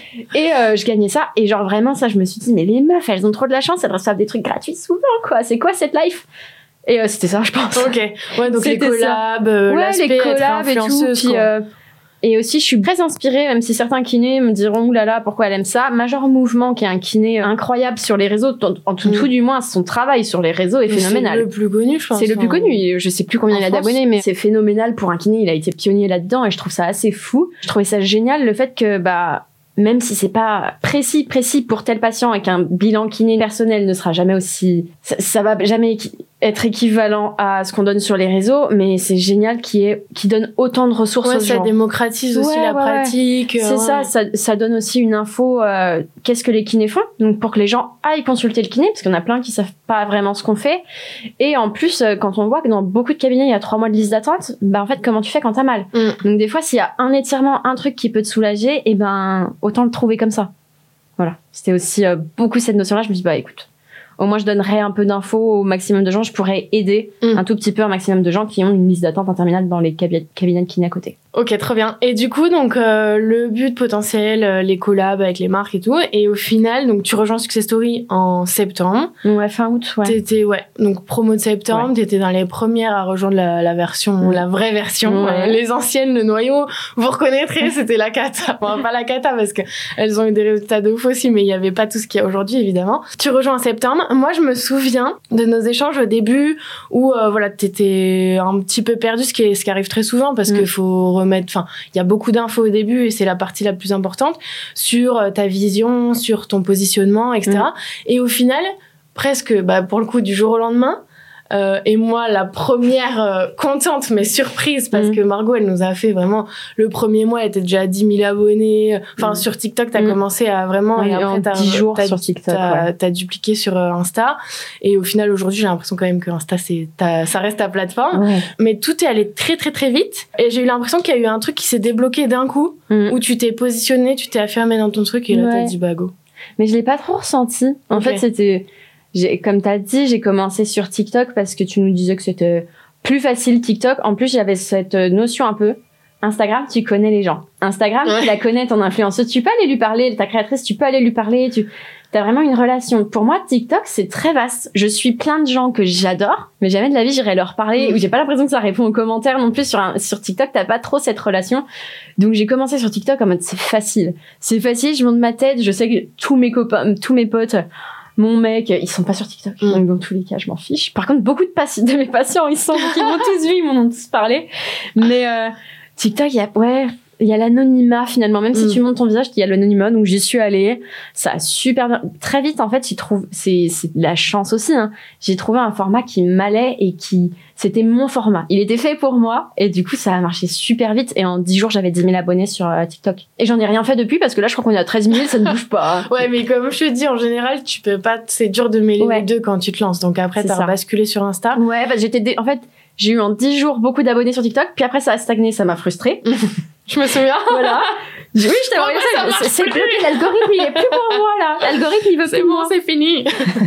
Et euh, je gagnais ça, et genre vraiment, ça, je me suis dit, mais les meufs, elles ont trop de la chance, elles reçoivent des trucs gratuits souvent, quoi. C'est quoi cette life? Et euh, c'était ça, je pense. Ok. Ouais, donc c'était les collabs, euh, ouais, l'aspect les collabs être et tout. Puis, euh, et aussi, je suis très inspirée, même si certains kinés me diront, oulala, pourquoi elle aime ça. Major Mouvement, qui est un kiné incroyable sur les réseaux, en tout, mm. tout du moins, son travail sur les réseaux est mais phénoménal. C'est le plus connu, je pense. C'est le plus connu. Je sais plus combien en il a France. d'abonnés, mais c'est phénoménal pour un kiné. Il a été pionnier là-dedans et je trouve ça assez fou. Je trouvais ça génial, le fait que, bah, même si c'est pas précis, précis pour tel patient et qu'un bilan kiné personnel ne sera jamais aussi, ça, ça va jamais équi- être équivalent à ce qu'on donne sur les réseaux, mais c'est génial qu'il y ait, qu'il donne autant de ressources ouais, aux gens. Ça démocratise aussi ouais, la ouais, pratique. Ouais. C'est ouais. ça, ça, ça donne aussi une info, euh, qu'est-ce que les kinés font, donc pour que les gens aillent consulter le kiné, parce qu'il y en a plein qui savent pas vraiment ce qu'on fait. Et en plus, quand on voit que dans beaucoup de cabinets, il y a trois mois de liste d'attente, bah, en fait, comment tu fais quand t'as mal? Mm. Donc, des fois, s'il y a un étirement, un truc qui peut te soulager, et ben, autant le trouver comme ça. Voilà. C'était aussi euh, beaucoup cette notion-là. Je me dis, bah, écoute, au moins, je donnerais un peu d'infos au maximum de gens. Je pourrais aider mm. un tout petit peu un maximum de gens qui ont une liste d'attente interminable dans les cabi- cabinets de kiné à côté. Ok, très bien. Et du coup, donc, euh, le but potentiel, euh, les collabs avec les marques et tout. Et au final, donc, tu rejoins Success Story en septembre. Ouais, fin août, ouais. T'étais, ouais, donc, promo de septembre. Ouais. T'étais dans les premières à rejoindre la, la version, ouais. la vraie version. Ouais. Euh, les anciennes, le noyau, vous reconnaîtrez, c'était la cata. Enfin, pas la cata parce que elles ont eu des résultats de ouf aussi, mais il y avait pas tout ce qu'il y a aujourd'hui, évidemment. Tu rejoins en septembre. Moi, je me souviens de nos échanges au début où, euh, voilà, t'étais un petit peu perdu, ce qui est, ce qui arrive très souvent parce mm. qu'il faut remettre, enfin, il y a beaucoup d'infos au début et c'est la partie la plus importante sur ta vision, sur ton positionnement, et cetera. Mm. Et au final, presque, bah, pour le coup, du jour au lendemain, Euh, et moi, la première euh, contente mais surprise parce mmh. que Margot, elle nous a fait vraiment le premier mois, elle était déjà à dix mille abonnés. Enfin, mmh. sur TikTok, t'as mmh. commencé à vraiment oui, et après en t'as dix jours t'as, sur TikTok. T'as, ouais. t'as dupliqué sur euh, Insta. Et au final, aujourd'hui, j'ai l'impression quand même que Insta, c'est ta, ça reste ta plateforme. Ouais. Mais tout est allé très très très vite. Et j'ai eu l'impression qu'il y a eu un truc qui s'est débloqué d'un coup, mmh. où tu t'es positionné, tu t'es affirmé dans ton truc et là, ouais. t'as dit bah go. Mais je l'ai pas trop ressenti. En okay. fait, c'était J'ai, comme t'as dit, j'ai commencé sur TikTok parce que tu nous disais que c'était plus facile TikTok. En plus, j'avais cette notion un peu. Instagram, tu connais les gens. Instagram, ouais. tu la connais, ton influenceuse. Tu peux aller lui parler, ta créatrice, tu peux aller lui parler. Tu as vraiment une relation. Pour moi, TikTok, c'est très vaste. Je suis plein de gens que j'adore, mais jamais de la vie, j'irai leur parler. Mmh. Ou j'ai pas l'impression que ça répond aux commentaires non plus. Sur, un, sur TikTok, t'as pas trop cette relation. Donc, j'ai commencé sur TikTok en mode, c'est facile. C'est facile, je monte ma tête. Je sais que tous mes copains, tous mes potes, mon mec, ils sont pas sur TikTok. Mm. Donc, dans tous les cas, je m'en fiche. Par contre, beaucoup de, paci- de mes patients, ils sont, ils m'ont tous vu, ils m'en ont tous parlé. Mais, euh, TikTok, il y a, ouais, il y a l'anonymat, finalement. Même mm. si tu montes ton visage, il y a l'anonymat. Donc, j'y suis allée. Ça a super bien. Très vite, en fait, j'y trouve, c'est, c'est de la chance aussi, hein. J'ai trouvé un format qui m'allait et qui, c'était mon format. Il était fait pour moi. Et du coup, ça a marché super vite. Et en dix jours, j'avais dix mille abonnés sur euh, TikTok. Et j'en ai rien fait depuis parce que là, je crois qu'on est à treize mille, ça ne bouge pas. Ouais, mais comme je te dis, en général, tu peux pas, c'est dur de mêler ouais. les deux quand tu te lances. Donc après, c'est t'as ça. basculé sur Insta. Ouais, bah, j'étais, dé... en fait, j'ai eu en dix jours beaucoup d'abonnés sur TikTok. Puis après, ça a stagné, ça m'a frustrée. Je me souviens. Voilà. Oui, je t'ai envoyé ça. ça. C'est, c'est bloqué. L'algorithme, il est plus pour moi, là. L'algorithme, il veut C'est plus bon, moi. c'est fini.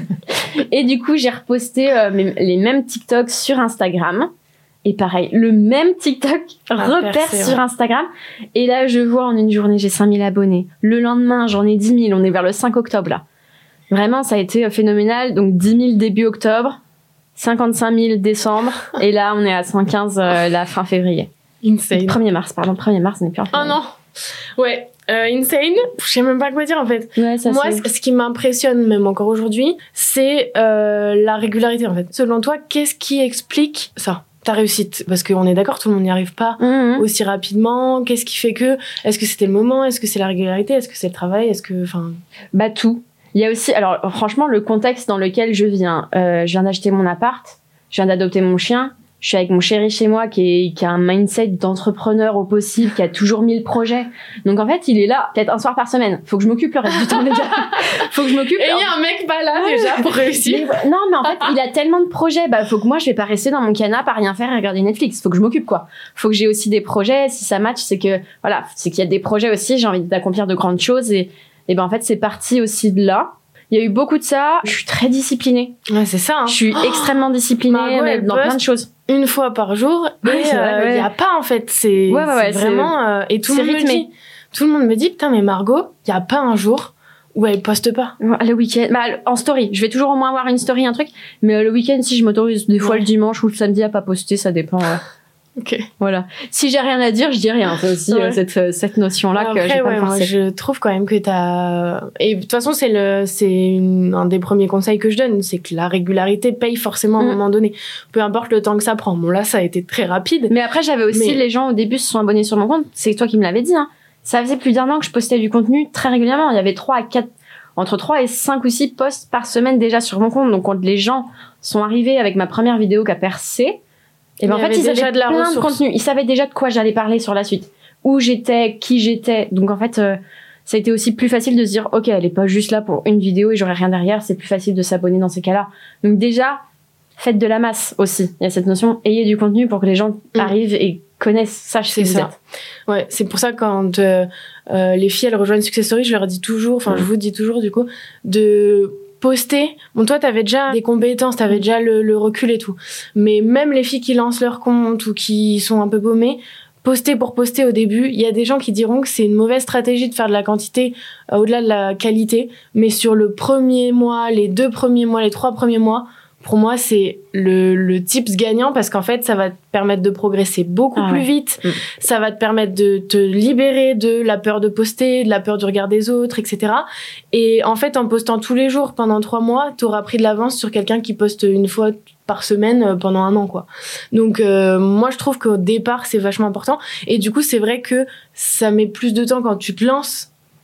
Et du coup, j'ai reposté euh, mes- les mêmes TikTok sur Instagram. Et pareil, le même TikTok Ah, repère percé, sur ouais. Instagram. Et là, je vois en une journée, j'ai cinq mille abonnés. Le lendemain, j'en ai dix mille. On est vers le cinq octobre, là. Vraiment, ça a été euh, phénoménal. Donc, dix mille début octobre, cinquante-cinq mille décembre. Et là, on est à cent quinze euh, la fin février. Insane. premier mars, pardon. premier mars, on n'est plus en Oh février. non. Ouais, euh, insane. Je sais même pas quoi dire en fait. Ouais, ça, Moi, c'est... c- ce qui m'impressionne même encore aujourd'hui, c'est euh, la régularité en fait. Selon toi, qu'est-ce qui explique ça, ta réussite? Parce qu'on est d'accord, tout le monde n'y arrive pas Mmh. aussi rapidement. Qu'est-ce qui fait que? Est-ce que c'était le moment? Est-ce que c'est la régularité? Est-ce que c'est le travail? Est-ce que, enfin, Bah, tout. Il y a aussi, alors franchement, le contexte dans lequel je viens. Euh, je viens d'acheter mon appart, je viens d'adopter mon chien, je suis avec mon chéri chez moi qui, est, qui a un mindset d'entrepreneur au possible, qui a toujours mille projets. Donc en fait, il est là, peut-être un soir par semaine. Faut que je m'occupe le reste du temps, les gars. Faut que je m'occupe. et il y a un mec pas là Ouais. déjà pour réussir. Mais- non, mais en fait, il a tellement de projets. Bah, faut que moi, je vais pas rester dans mon canapé à rien faire et regarder Netflix. Faut que je m'occupe, quoi. Faut que j'ai aussi des projets. Si ça match, c'est que, voilà, c'est qu'il y a des projets aussi. J'ai envie d'accomplir de grandes choses et, et ben, en fait, c'est parti aussi de là. Il y a eu beaucoup de ça. Je suis très disciplinée. Ouais, c'est ça. Hein. Je suis extrêmement disciplinée Margot, mais elle dans poste plein de choses. Une fois par jour et il Ouais, c'est vrai, ouais. y a pas en fait. C'est Ouais, ouais, ouais, c'est c'est- vraiment euh, et tout le c'est monde me rythmé. dit. Tout le monde me dit putain mais Margot, il y a pas un jour où elle poste pas. Le week-end, bah, en story. Je vais toujours au moins avoir une story, un truc. Mais euh, le week-end, si je m'autorise des fois Ouais. le dimanche ou le samedi à pas poster, ça dépend. euh, Ok. voilà. Si j'ai rien à dire, je dis rien. C'est aussi Ouais. euh, cette, euh, cette notion-là que Après, j'ai pas ouais, me moi, forcer. je trouve quand même que t'as. Et de toute façon, c'est le, c'est une- un des premiers conseils que je donne, c'est que la régularité paye forcément à un Mm. moment donné. Peu importe le temps que ça prend. Bon, là, ça a été très rapide. Mais après, j'avais aussi Mais- les gens au début se sont abonnés sur mon compte. C'est toi qui me l'avais dit. Hein. Ça faisait plus d'un an que je postais du contenu très régulièrement. Il y avait trois à quatre, entre trois et cinq ou six posts par semaine déjà sur mon compte. Donc quand les gens sont arrivés avec ma première vidéo qui a percé, et ben Il en y fait avait ils déjà avaient de la plein ressource. de contenu. Ils savaient déjà de quoi j'allais parler sur la suite, où j'étais, qui j'étais. Donc en fait, euh, ça a été aussi plus facile de se dire, ok, elle est pas juste là pour une vidéo et j'aurai rien derrière. C'est plus facile de s'abonner dans ces cas-là. Donc déjà, faites de la masse aussi. Il y a cette notion, ayez du contenu pour que les gens Mm. arrivent et connaissent, sachent C'est qui vous ça. êtes. Ouais, c'est pour ça que quand euh, euh, les filles elles rejoignent Success Story, je leur dis toujours, enfin Mm. je vous dis toujours du coup, de poster. Bon, toi t'avais déjà des compétences, t'avais déjà le, le recul et tout. Mais même les filles qui lancent leur compte ou qui sont un peu paumées, poster pour poster au début, il y a des gens qui diront que c'est une mauvaise stratégie de faire de la quantité euh, au-delà de la qualité. Mais sur le premier mois, les deux premiers mois, les trois premiers mois, pour moi, c'est le, le tips gagnant parce qu'en fait, ça va te permettre de progresser beaucoup Ah plus ouais. vite. Mm. Ça va te permettre de te libérer de la peur de poster, de la peur du regard des autres, et cetera. Et en fait, en postant tous les jours pendant trois mois, t'auras pris de l'avance sur quelqu'un qui poste une fois par semaine euh, pendant un an, quoi. Donc, euh, moi, je trouve qu'au départ, c'est vachement important. Et du coup, c'est vrai que ça met plus de temps quand tu te lances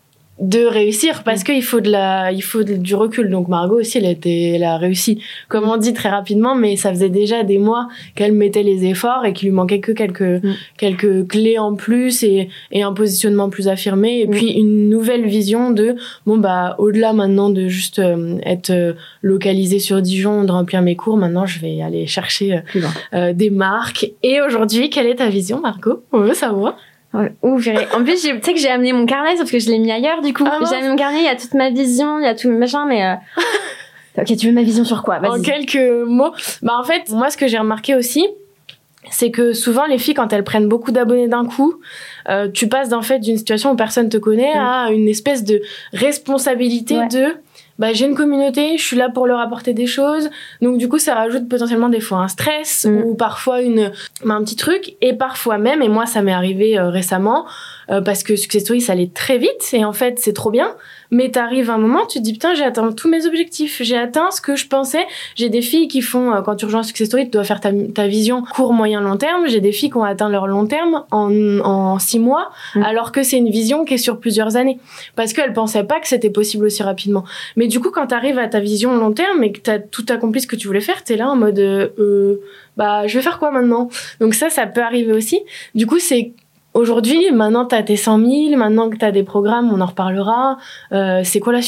de réussir parce qu'il faut de la il faut de- du recul. Donc Margot aussi elle était elle a réussi comme on dit très rapidement, mais ça faisait déjà des mois qu'elle mettait les efforts et qu'il lui manquait que quelques Mm. quelques clés en plus et et un positionnement plus affirmé et Mm. puis une nouvelle vision de bon bah au-delà maintenant de juste euh, être euh, localisé sur Dijon, de remplir mes cours, maintenant je vais aller chercher Plus loin. euh, des marques. Et aujourd'hui, quelle est ta vision, Margot? On veut savoir. Ouais. Ouh, purée. En plus, j'ai- tu sais que j'ai amené mon carnet, sauf que je l'ai mis ailleurs, du coup. Ah mince. J'ai amené mon carnet, il y a toute ma vision, il y a tout le machin, mais... euh, ok, tu veux ma vision sur quoi? En Vas-y. quelques mots. Bah en fait, moi ce que j'ai remarqué aussi, c'est que souvent les filles quand elles prennent beaucoup d'abonnés d'un coup, euh, tu passes en fait d'une situation où personne te connaît Mm. à une espèce de responsabilité Ouais. de bah j'ai une communauté, je suis là pour leur apporter des choses. Donc du coup ça rajoute potentiellement des fois un stress Mm. ou parfois une bah, un petit truc et parfois même et moi ça m'est arrivé euh, récemment euh, parce que Success Story ça allait très vite et en fait c'est trop bien. Mais t'arrives un moment, tu te dis putain, j'ai atteint tous mes objectifs, j'ai atteint ce que je pensais. J'ai des filles qui font, euh, quand tu rejoins Success Story, tu dois faire ta, ta vision court, moyen, long terme. J'ai des filles qui ont atteint leur long terme en, en six mois, Mm. alors que c'est une vision qui est sur plusieurs années. Parce qu'elles pensaient pas que c'était possible aussi rapidement. Mais du coup, quand t'arrives à ta vision long terme et que t'as tout accompli ce que tu voulais faire, t'es là en mode, euh, euh, bah, je vais faire quoi maintenant? Donc ça, ça peut arriver aussi. Du coup, c'est aujourd'hui, maintenant t'as tes cent mille, maintenant que t'as des programmes, on en reparlera. Euh, c'est quoi la suite?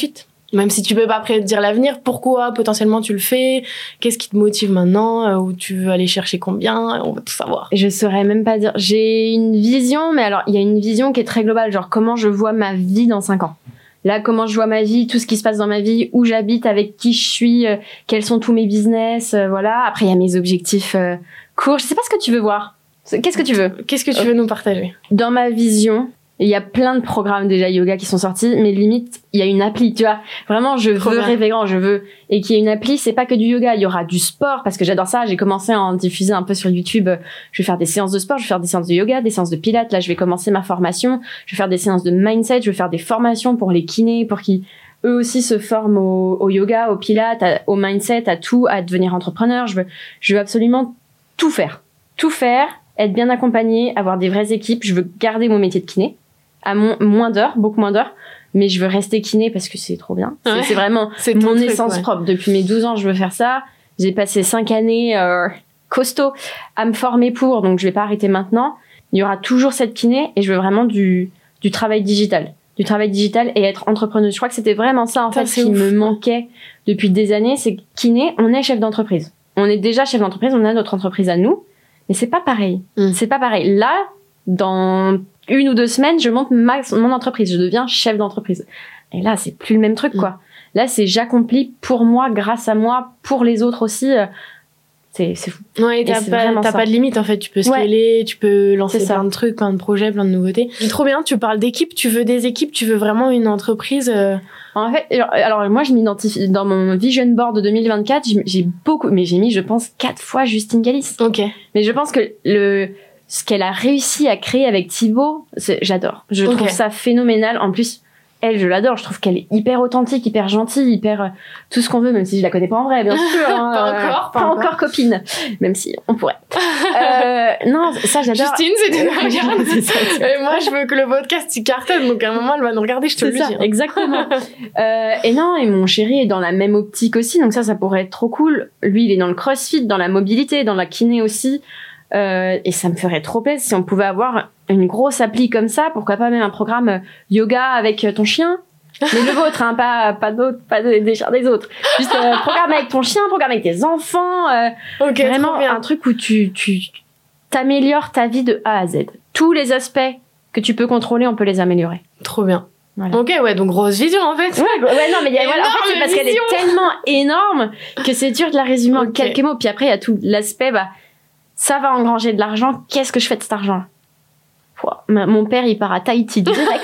Même si tu peux pas prédire l'avenir, pourquoi potentiellement tu le fais? Qu'est-ce qui te motive maintenant? Où tu veux aller chercher combien? On va tout savoir. Je saurais même pas dire. J'ai une vision, mais alors il y a une vision qui est très globale, genre comment je vois ma vie dans cinq ans. Là, comment je vois ma vie, tout ce qui se passe dans ma vie, où j'habite, avec qui je suis, euh, quels sont tous mes business, euh, voilà. Après, il y a mes objectifs euh, courts. Je sais pas ce que tu veux voir. Qu'est-ce que tu veux? Qu'est-ce que tu veux nous partager? Dans ma vision, il y a plein de programmes déjà yoga qui sont sortis, mais limite, il y a une appli, tu vois. Vraiment, je Trop veux bien. rêver grand, je veux. Et qu'il y ait une appli, c'est pas que du yoga, il y aura du sport, parce que j'adore ça. J'ai commencé à en diffuser un peu sur YouTube. Je vais faire des séances de sport, je vais faire des séances de yoga, des séances de pilates. Là, je vais commencer ma formation. Je vais faire des séances de mindset, je vais faire des formations pour les kinés, pour qu'ils, eux aussi, se forment au, au yoga, au pilates, à- au mindset, à tout, à devenir entrepreneur. Je veux, je veux absolument tout faire. Tout faire, être bien accompagné, avoir des vraies équipes. Je veux garder mon métier de kiné. À mon, moins d'heures, beaucoup moins d'heures, mais je veux rester kiné parce que c'est trop bien. C'est, Ouais. c'est vraiment C'est ton mon truc, essence ouais. propre. Depuis mes douze ans, je veux faire ça. J'ai passé cinq années euh, costaud à me former pour, donc je vais pas arrêter maintenant. Il y aura toujours cette kiné et je veux vraiment du, du travail digital. Du travail digital et être entrepreneuse. Je crois que c'était vraiment ça, en Putain, fait, c'est qui ouf. me manquait depuis des années. C'est que kiné, on est chef d'entreprise. On est déjà chef d'entreprise, on a notre entreprise à nous, mais c'est pas pareil. Mm. C'est pas pareil. Là, dans une ou deux semaines, je monte ma, mon entreprise, je deviens chef d'entreprise. Et là, c'est plus le même truc, Mm. quoi. Là, c'est j'accomplis pour moi, grâce à moi, pour les autres aussi. euh, C'est, c'est fou. Ouais, Et t'as c'est pas, vraiment t'as ça. pas de limite en fait. Tu peux scaler, tu peux lancer C'est ça. plein de trucs, plein de projets, plein de nouveautés. C'est trop bien. Tu parles d'équipe. Tu veux des équipes. Tu veux vraiment une entreprise. euh, En fait, alors, alors, moi, je m'identifie dans mon vision board de deux mille vingt-quatre. J'ai, j'ai beaucoup, mais j'ai mis, je pense, quatre fois Justine Galis. Ok. Mais je pense que le, ce qu'elle a réussi à créer avec Thibaut, c'est, j'adore. Je Ok. trouve ça phénoménal. En plus, elle, je l'adore. Je trouve qu'elle est hyper authentique, hyper gentille, hyper euh, tout ce qu'on veut, même si je la connais pas en vrai, bien sûr. hein, Pas euh, encore, pas, pas encore. encore. copine, même si on pourrait. euh, non, ça j'adore. Justine, c'est une regarde. C'est ça, c'est ça. Et moi, je veux que le podcast il cartonne. Donc à un moment, elle va nous regarder. Je te C'est le ça, dis. hein. exactement. euh, et non, et mon chéri est dans la même optique aussi, donc ça, ça pourrait être trop cool. Lui, il est dans le crossfit, dans la mobilité, dans la kiné aussi. Euh, et ça me ferait trop plaisir si on pouvait avoir une grosse appli comme ça. Pourquoi pas même un programme euh, yoga avec euh, ton chien, mais le vôtre, hein, pas pas d'autres, pas de- des chiens des autres. Juste euh, programme avec ton chien, programme avec tes enfants. Euh, Ok. vraiment trop bien. un truc où tu tu t'améliores ta vie de A à Z. Tous les aspects que tu peux contrôler, on peut les améliorer. Trop bien. Voilà. Ok, ouais. Donc grosse vision en fait. Ouais, ouais, non, mais il y a, voilà, en fait, c'est Énorme parce qu'elle vision. est tellement énorme que c'est dur de la résumer en Ok. quelques mots. Puis après, il y a tout l'aspect, bah, ça va engranger de l'argent. Qu'est-ce que je fais de cet argent? Pouah, ma- Mon père, il part à Tahiti direct.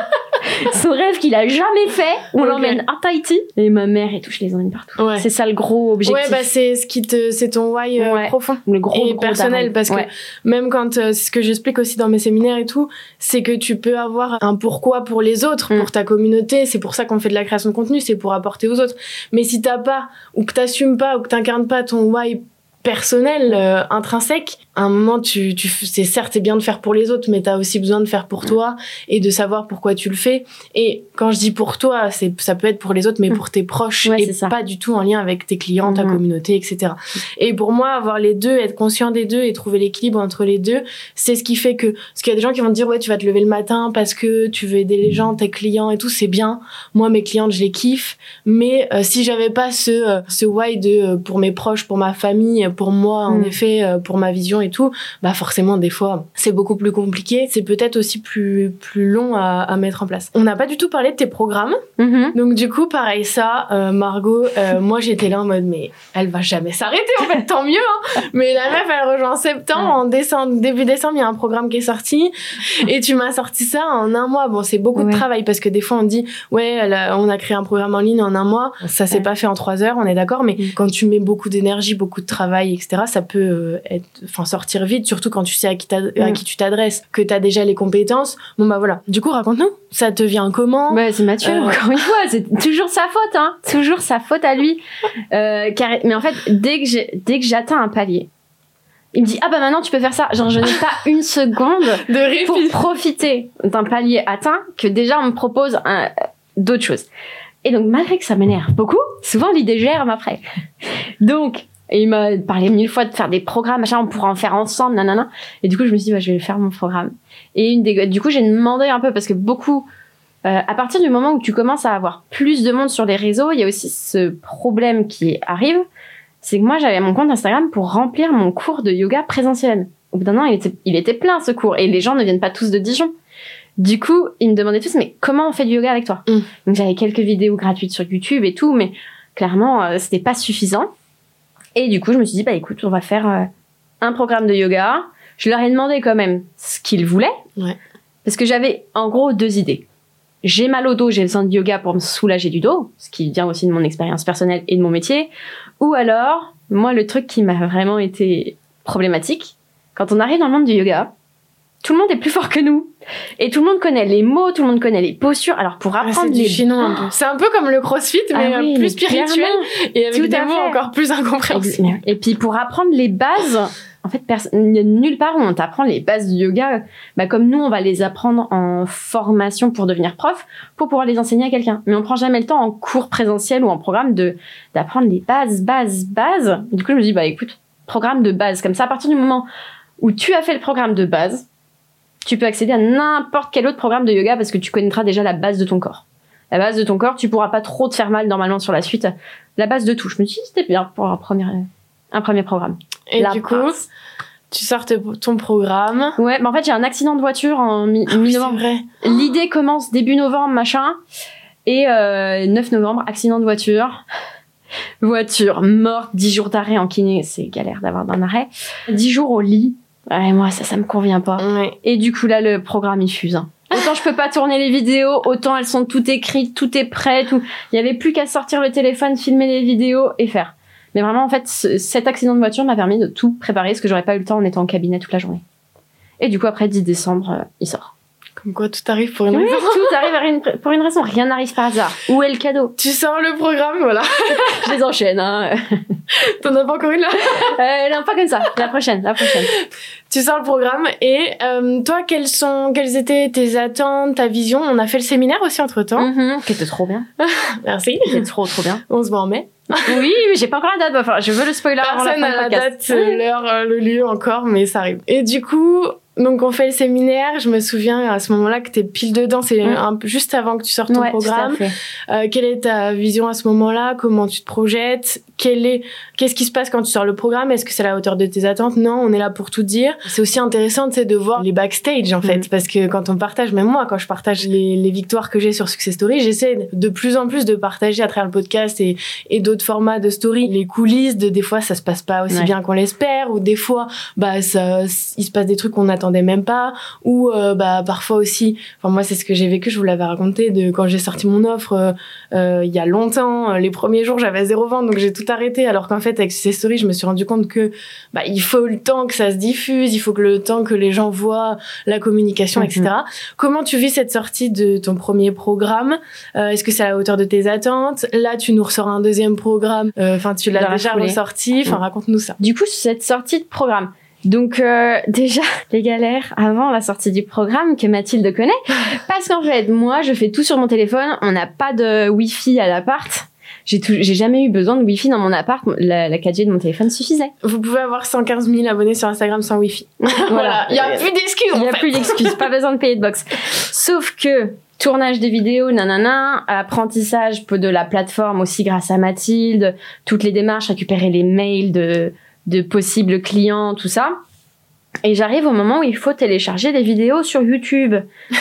Son rêve qu'il a jamais fait, on Ok. l'emmène à Tahiti. Et ma mère et tout, je les emmène partout. Ouais. C'est ça le gros objectif. Ouais, bah c'est ce qui te, c'est ton why euh, Ouais. profond. le gros, et gros personnel, daron. parce que Ouais. même quand euh, c'est ce que j'explique aussi dans mes séminaires et tout, c'est que tu peux avoir un pourquoi pour les autres, Mm. pour ta communauté. C'est pour ça qu'on fait de la création de contenu, c'est pour apporter aux autres. Mais si t'as pas, ou que t'assumes pas, ou que t'incarnes pas ton why personnel, euh, intrinsèque, à un moment, tu, tu, c'est certes, c'est bien de faire pour les autres, mais t'as aussi besoin de faire pour toi et de savoir pourquoi tu le fais. Et quand je dis pour toi, c'est, ça peut être pour les autres, mais Mm. pour tes proches Ouais, et c'est ça. pas du tout en lien avec tes clients, ta Mhm. communauté, et cetera. Et pour moi, avoir les deux, être conscient des deux et trouver l'équilibre entre les deux, c'est ce qui fait que, parce qu'il y a des gens qui vont te dire, ouais, tu vas te lever le matin parce que tu veux aider les gens, tes clients et tout, c'est bien. Moi, mes clientes, je les kiffe. Mais euh, si j'avais pas ce, euh, ce why de, euh, pour mes proches, pour ma famille, pour moi, en Mm. effet, euh, pour ma vision et tout, bah forcément, des fois, c'est beaucoup plus compliqué. C'est peut-être aussi plus, plus long à, à mettre en place. On n'a pas du tout parlé de tes programmes. Mhm. Donc du coup, pareil, ça, euh, Margot, euh, moi j'étais là en mode, mais elle va jamais s'arrêter, en fait, tant mieux. Hein. Mais la meuf, elle rejoint en septembre, en décembre, début décembre, il y a un programme qui est sorti, et tu m'as sorti ça en un mois. Bon, c'est beaucoup Ouais. de travail, parce que des fois on dit, ouais, elle a- on a créé un programme en ligne en un mois, ça s'est Ouais. pas fait en trois heures, on est d'accord, mais Mm. quand tu mets beaucoup d'énergie, beaucoup de travail, et cetera, ça peut euh, être, enfin, sortir vite, surtout quand tu sais à qui, t'ad- à Mm. qui tu t'adresses, que t'as déjà les compétences. Bon bah voilà. Du coup, raconte-nous, ça te vient comment? Ouais, c'est Mathieu, Euh, encore une fois, c'est toujours sa faute, hein. Toujours sa faute à lui. Euh, carré- mais en fait, dès que j'ai, dès que j'atteins un palier, il me dit, ah bah maintenant tu peux faire ça. Genre, je n'ai pas une seconde De répit. pour profiter d'un palier atteint que déjà on me propose un, d'autres choses. Et donc, malgré que ça m'énerve beaucoup, souvent l'idée germe après. Donc, et il m'a parlé mille fois de faire des programmes, machin, on pourra en faire ensemble, nanana. Et du coup, je me suis dit, bah, je vais faire mon programme. Et une des, du coup, j'ai demandé un peu, parce que beaucoup Euh, à partir du moment où tu commences à avoir plus de monde sur les réseaux, il y a aussi ce problème qui arrive, c'est que moi, j'avais mon compte Instagram pour remplir mon cours de yoga présentiel. Au bout d'un an, il était, il était plein, ce cours, et les gens ne viennent pas tous de Dijon. Du coup, ils me demandaient tous, mais comment on fait du yoga avec toi? Mm. Donc, j'avais quelques vidéos gratuites sur YouTube et tout, mais clairement, euh, c'était pas suffisant. Et du coup, je me suis dit, bah écoute, on va faire euh, un programme de yoga. Je leur ai demandé quand même ce qu'ils voulaient, ouais. Parce que j'avais en gros deux idées. J'ai mal au dos, j'ai besoin de yoga pour me soulager du dos, ce qui vient aussi de mon expérience personnelle et de mon métier. Ou alors, moi, le truc qui m'a vraiment été problématique, quand on arrive dans le monde du yoga, tout le monde est plus fort que nous. Et tout le monde connaît les mots, tout le monde connaît les postures. Alors, pour apprendre ouais, c'est les... chinois un peu. C'est un peu comme le crossfit, mais ah oui, plus mais spirituel. Clairement. Et avec tout des mots fait. encore plus incompréhensibles. Et puis, pour apprendre les bases... En fait, pers- il n'y a nulle part où on t'apprend les bases du yoga. Bah, comme nous, on va les apprendre en formation pour devenir prof, pour pouvoir les enseigner à quelqu'un. Mais on prend jamais le temps en cours présentiel ou en programme de, d'apprendre les bases, bases, bases. Du coup, je me dis, bah, écoute, programme de base. Comme ça, à partir du moment où tu as fait le programme de base, tu peux accéder à n'importe quel autre programme de yoga parce que tu connaîtras déjà la base de ton corps. La base de ton corps, tu pourras pas trop te faire mal normalement sur la suite. La base de tout. Je me dis, c'était bien pour un premier, un premier programme. Et la du coup, passe. Tu sors ton programme. Ouais, mais en fait, j'ai un accident de voiture en mi- ah, mi-novembre. Oui, c'est vrai. L'idée commence début novembre, machin. Et euh, neuf novembre, accident de voiture. Voiture morte, dix jours d'arrêt en kiné. C'est galère d'avoir un arrêt. dix jours au lit. Ouais, moi, ça, ça me convient pas. Ouais. Et du coup, là, le programme, il fuse. Hein. Autant je peux pas tourner les vidéos, autant elles sont toutes écrites, tout est prêt, tout. Il y avait plus qu'à sortir le téléphone, filmer les vidéos et faire. Mais vraiment, en fait, ce, cet accident de voiture m'a permis de tout préparer, parce que j'aurais pas eu le temps en étant en cabinet toute la journée. Et du coup, après, dix décembre, euh, il sort. Comme quoi, tout arrive pour une oui, raison. tout arrive à une, pour une raison. Rien n'arrive par hasard. Où est le cadeau? Tu sors le programme, voilà. Je les enchaîne, hein. T'en as pas encore une, là? euh, Non, pas comme ça. La prochaine, la prochaine. Tu sors le programme, et euh, toi, quelles sont, quelles étaient tes attentes, ta vision? On a fait le séminaire aussi, entre-temps. Mm-hmm, qui était trop bien. Merci. Qui était trop, trop bien. On se voit en mai. Oui, mais j'ai pas encore la date. Enfin, je veux le spoiler avant la fin du Personne n'a la podcast. date, l'heure, le lieu encore, mais ça arrive. Et du coup, donc on fait le séminaire. Je me souviens à ce moment-là que t'es pile dedans. C'est mmh. un peu juste avant que tu sortes ton ouais, programme. Tout à fait. Euh, quelle est ta vision à ce moment-là? Comment tu te projettes? Quel est, qu'est-ce qui se passe quand tu sors le programme? Est-ce que c'est à la hauteur de tes attentes? Non, on est là pour tout dire. C'est aussi intéressant, tu sais, de voir les backstage, en fait. Mmh. Parce que quand on partage, même moi, quand je partage les, les victoires que j'ai sur Success Story, j'essaie de plus en plus de partager à travers le podcast et, et d'autres formats de story, les coulisses de, des fois, ça se passe pas aussi ouais. bien qu'on l'espère, ou des fois, bah, ça, il se passe des trucs qu'on n'attendait même pas, ou, euh, bah, parfois aussi, enfin, moi, c'est ce que j'ai vécu, je vous l'avais raconté, de quand j'ai sorti mon offre, euh, euh, il y a longtemps, les premiers jours, j'avais zéro vente, donc j'ai tout arrêté, alors qu'en fait, avec Success Story, je me suis rendu compte que, bah, il faut le temps que ça se diffuse, il faut que le temps que les gens voient la communication, mm-hmm. et cetera. Comment tu vis cette sortie de ton premier programme? Euh, est-ce que c'est à la hauteur de tes attentes? Là, tu nous ressors un deuxième programme, enfin, euh, tu l'as déjà ressorti, enfin, mm. raconte-nous ça. Du coup, cette sortie de programme. Donc, euh, déjà, les galères avant la sortie du programme que Mathilde connaît. Parce qu'en fait, moi, je fais tout sur mon téléphone. On n'a pas de Wi-Fi à l'appart. J'ai, tout, j'ai jamais eu besoin de Wi-Fi dans mon appart. La, la quatre G de mon téléphone suffisait. Vous pouvez avoir cent quinze mille abonnés sur Instagram sans Wi-Fi. Voilà. Il y a plus d'excuses. Il y a plus d'excuses. Pas besoin de payer de box. Sauf que, tournage des vidéos, nanana, apprentissage de la plateforme aussi grâce à Mathilde, toutes les démarches, récupérer les mails de, de possibles clients, tout ça. Et j'arrive au moment où il faut télécharger des vidéos sur YouTube.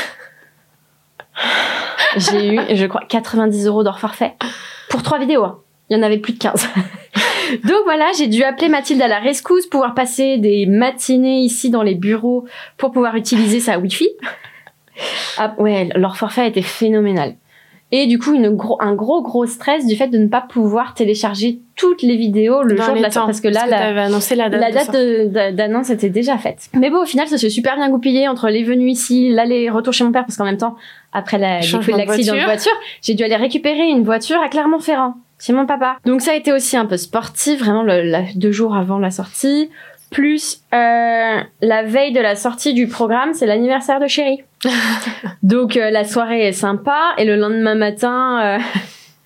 J'ai eu, je crois, quatre-vingt-dix euros d'hors forfait pour trois vidéos. Il y en avait plus de quinze. Donc voilà, j'ai dû appeler Mathilde à la rescousse, pouvoir passer des matinées ici dans les bureaux pour pouvoir utiliser sa Wi-Fi. Ah, ouais, leur forfait était phénoménal. Et du coup, une gros, un gros, gros stress du fait de ne pas pouvoir télécharger toutes les vidéos le dans jour de la sortie. Parce que là, parce la, que t'avais annoncé la date, la date de, de, d'annonce était déjà faite. Mais bon, au final, ça s'est super bien goupillé entre les venues ici, l'aller-retour chez mon père, parce qu'en même temps, après la, du coup, l'accident de voiture, j'ai dû aller récupérer une voiture à Clermont-Ferrand, chez mon papa. Donc ça a été aussi un peu sportif, vraiment le, la, deux jours avant la sortie. Plus euh, la veille de la sortie du programme, c'est l'anniversaire de Chéri. Donc euh, la soirée est sympa et le lendemain matin, euh,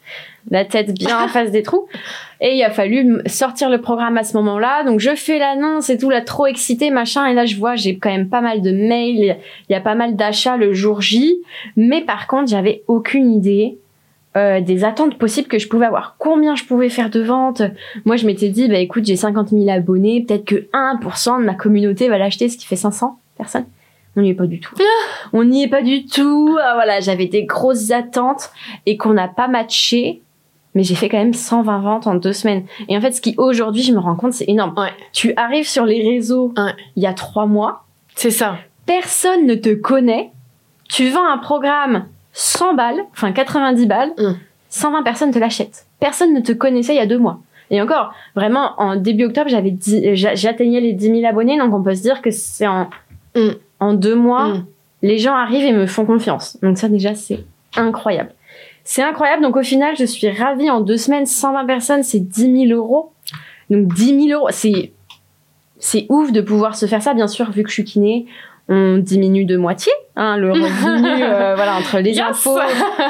la tête bien en face des trous. Et il a fallu sortir le programme à ce moment-là. Donc, je fais l'annonce et tout, là, trop excitée, machin. Et là, je vois, j'ai quand même pas mal de mails. Il y a pas mal d'achats le jour J. Mais par contre, j'avais aucune idée euh, des attentes possibles que je pouvais avoir. Combien je pouvais faire de ventes. Moi, je m'étais dit, bah, écoute, j'ai cinquante mille abonnés. Peut-être que un pour cent de ma communauté va l'acheter, ce qui fait cinq cents personnes. On n'y est pas du tout. On n'y est pas du tout. Ah, voilà, j'avais des grosses attentes et qu'on n'a pas matché. Mais j'ai fait quand même cent vingt ventes en deux semaines. Et en fait, ce qui, aujourd'hui, je me rends compte, c'est énorme. Ouais. Tu arrives sur les réseaux ouais. il y a trois mois. C'est ça. Personne ne te connaît. Tu vends un programme cent balles, enfin quatre-vingt-dix balles. Mm. cent vingt personnes te l'achètent. Personne ne te connaissait il y a deux mois. Et encore, vraiment, en début octobre, j'avais dix, j'atteignais les dix mille abonnés. Donc, on peut se dire que c'est en, mm. en deux mois, mm. les gens arrivent et me font confiance. Donc ça, déjà, c'est incroyable. C'est incroyable. Donc, au final, je suis ravie. En deux semaines, cent vingt personnes, c'est dix mille euros. Donc, dix mille euros, c'est, c'est ouf de pouvoir se faire ça. Bien sûr, vu que je suis kiné, on diminue de moitié, hein, le revenu, euh, voilà, entre les yes impôts,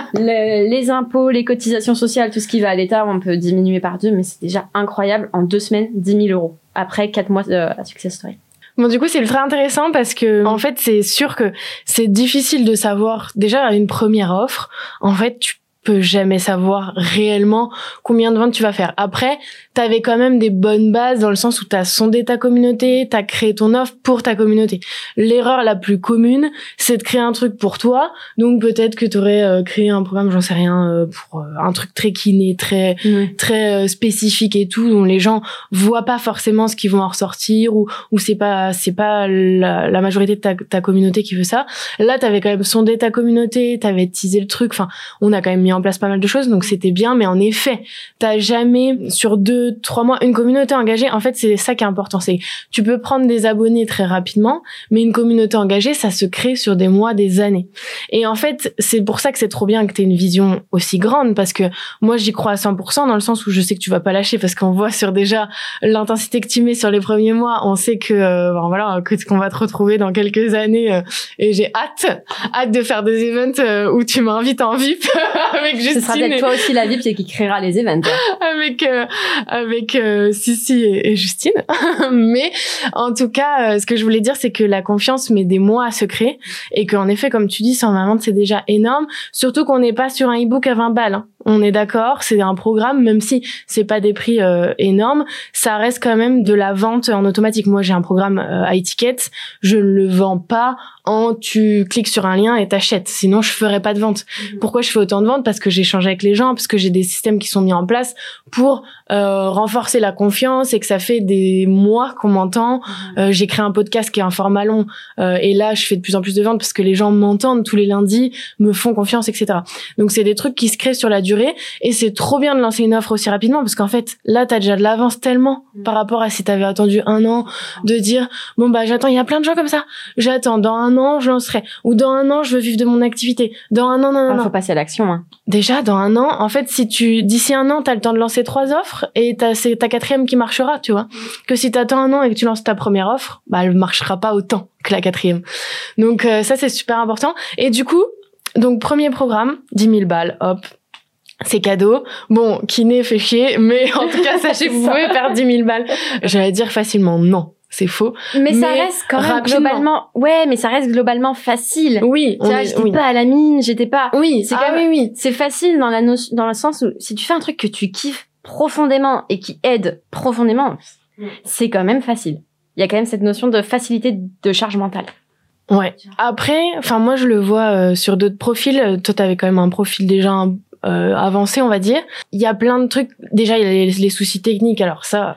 le, les impôts, les cotisations sociales, tout ce qui va à l'État, on peut diminuer par deux, mais c'est déjà incroyable. En deux semaines, dix mille euros. Après quatre mois de euh, Success Story. Bon, du coup, c'est ultra intéressant parce que, en fait, c'est sûr que c'est difficile de savoir, déjà, une première offre. En fait, tu peux jamais savoir réellement combien de ventes tu vas faire. Après, t'avais quand même des bonnes bases dans le sens où t'as sondé ta communauté, t'as créé ton offre pour ta communauté. L'erreur la plus commune, c'est de créer un truc pour toi. Donc peut-être que t'aurais euh, créé un programme, j'en sais rien, euh, pour euh, un truc très kiné, très mmh. très euh, spécifique et tout, dont les gens voient pas forcément ce qu'ils vont en ressortir, ou ou c'est pas c'est pas la, la majorité de ta, ta communauté qui veut ça. Là, t'avais quand même sondé ta communauté, t'avais teasé le truc. Enfin, on a quand même mis en place pas mal de choses, donc c'était bien. Mais en effet, t'as jamais sur deux trois mois une communauté engagée. En fait, c'est ça qui est important, c'est tu peux prendre des abonnés très rapidement, mais une communauté engagée, ça se crée sur des mois, des années. Et en fait, c'est pour ça que c'est trop bien que t'aies une vision aussi grande, parce que moi j'y crois à cent pour cent, dans le sens où je sais que tu vas pas lâcher, parce qu'on voit sur déjà l'intensité que tu mets sur les premiers mois, on sait que euh, bon, voilà, que qu'on va te retrouver dans quelques années, euh, et j'ai hâte hâte de faire des events euh, où tu m'invites en V I P avec Justine. Ce sera peut-être et... toi aussi la V I P qui créera les events. avec euh, avec euh, Sissi et, et Justine. Mais en tout cas, euh, ce que je voulais dire, c'est que la confiance met des mois à se créer, et qu'en effet, comme tu dis, cent vingt ventes, c'est déjà énorme. Surtout qu'on n'est pas sur un e-book à vingt balles. Hein. On est d'accord, c'est un programme, même si c'est pas des prix euh, énormes, ça reste quand même de la vente en automatique. Moi, j'ai un programme euh, à étiquette, je ne le vends pas en tu cliques sur un lien et t'achètes. Sinon, je ferais pas de vente. Mmh. Pourquoi je fais autant de ventes? Parce que j'échange avec les gens, parce que j'ai des systèmes qui sont mis en place pour euh, renforcer la confiance, et que ça fait des mois qu'on m'entend. Mmh. Euh, j'ai créé un podcast qui est un format long, euh, et là, je fais de plus en plus de ventes parce que les gens m'entendent tous les lundis, me font confiance, et cetera. Donc, c'est des trucs qui se créent sur la durée, et c'est trop bien de lancer une offre aussi rapidement, parce qu'en fait, là, t'as déjà de l'avance tellement mmh. par rapport à si t'avais attendu un an, de dire, bon, bah, j'attends, il y a plein de gens comme ça, j'attends, dans un an, je lancerai, ou dans un an, je veux vivre de mon activité, dans un an, non, non, ah, non. Faut passer à l'action, hein. Déjà, dans un an, en fait, si tu, d'ici un an, t'as le temps de lancer trois offres, et t'as, c'est ta quatrième qui marchera, tu vois. Que si t'attends un an et que tu lances ta première offre, bah, elle marchera pas autant que la quatrième. Donc, euh, ça, c'est super important. Et du coup, donc, premier programme, dix mille balles, hop. C'est cadeau. Bon, kiné fait chier, mais en tout cas, sachez que vous pouvez perdre dix mille balles. J'allais dire facilement non. C'est faux. Mais, mais ça reste quand même rapidement. globalement, ouais, mais ça reste globalement facile. Oui. Tu vois, j'étais oui. pas à la mine, j'étais pas. Oui. C'est ah, quand même, oui, oui. C'est facile dans la no... dans le sens où si tu fais un truc que tu kiffes profondément et qui aide profondément, mm. c'est quand même facile. Il y a quand même cette notion de facilité de charge mentale. Ouais. Après, enfin, moi, je le vois euh, sur d'autres profils. Toi, t'avais quand même un profil déjà un Euh, avancé, on va dire. Il y a plein de trucs. Déjà, il y a les, les soucis techniques. Alors ça,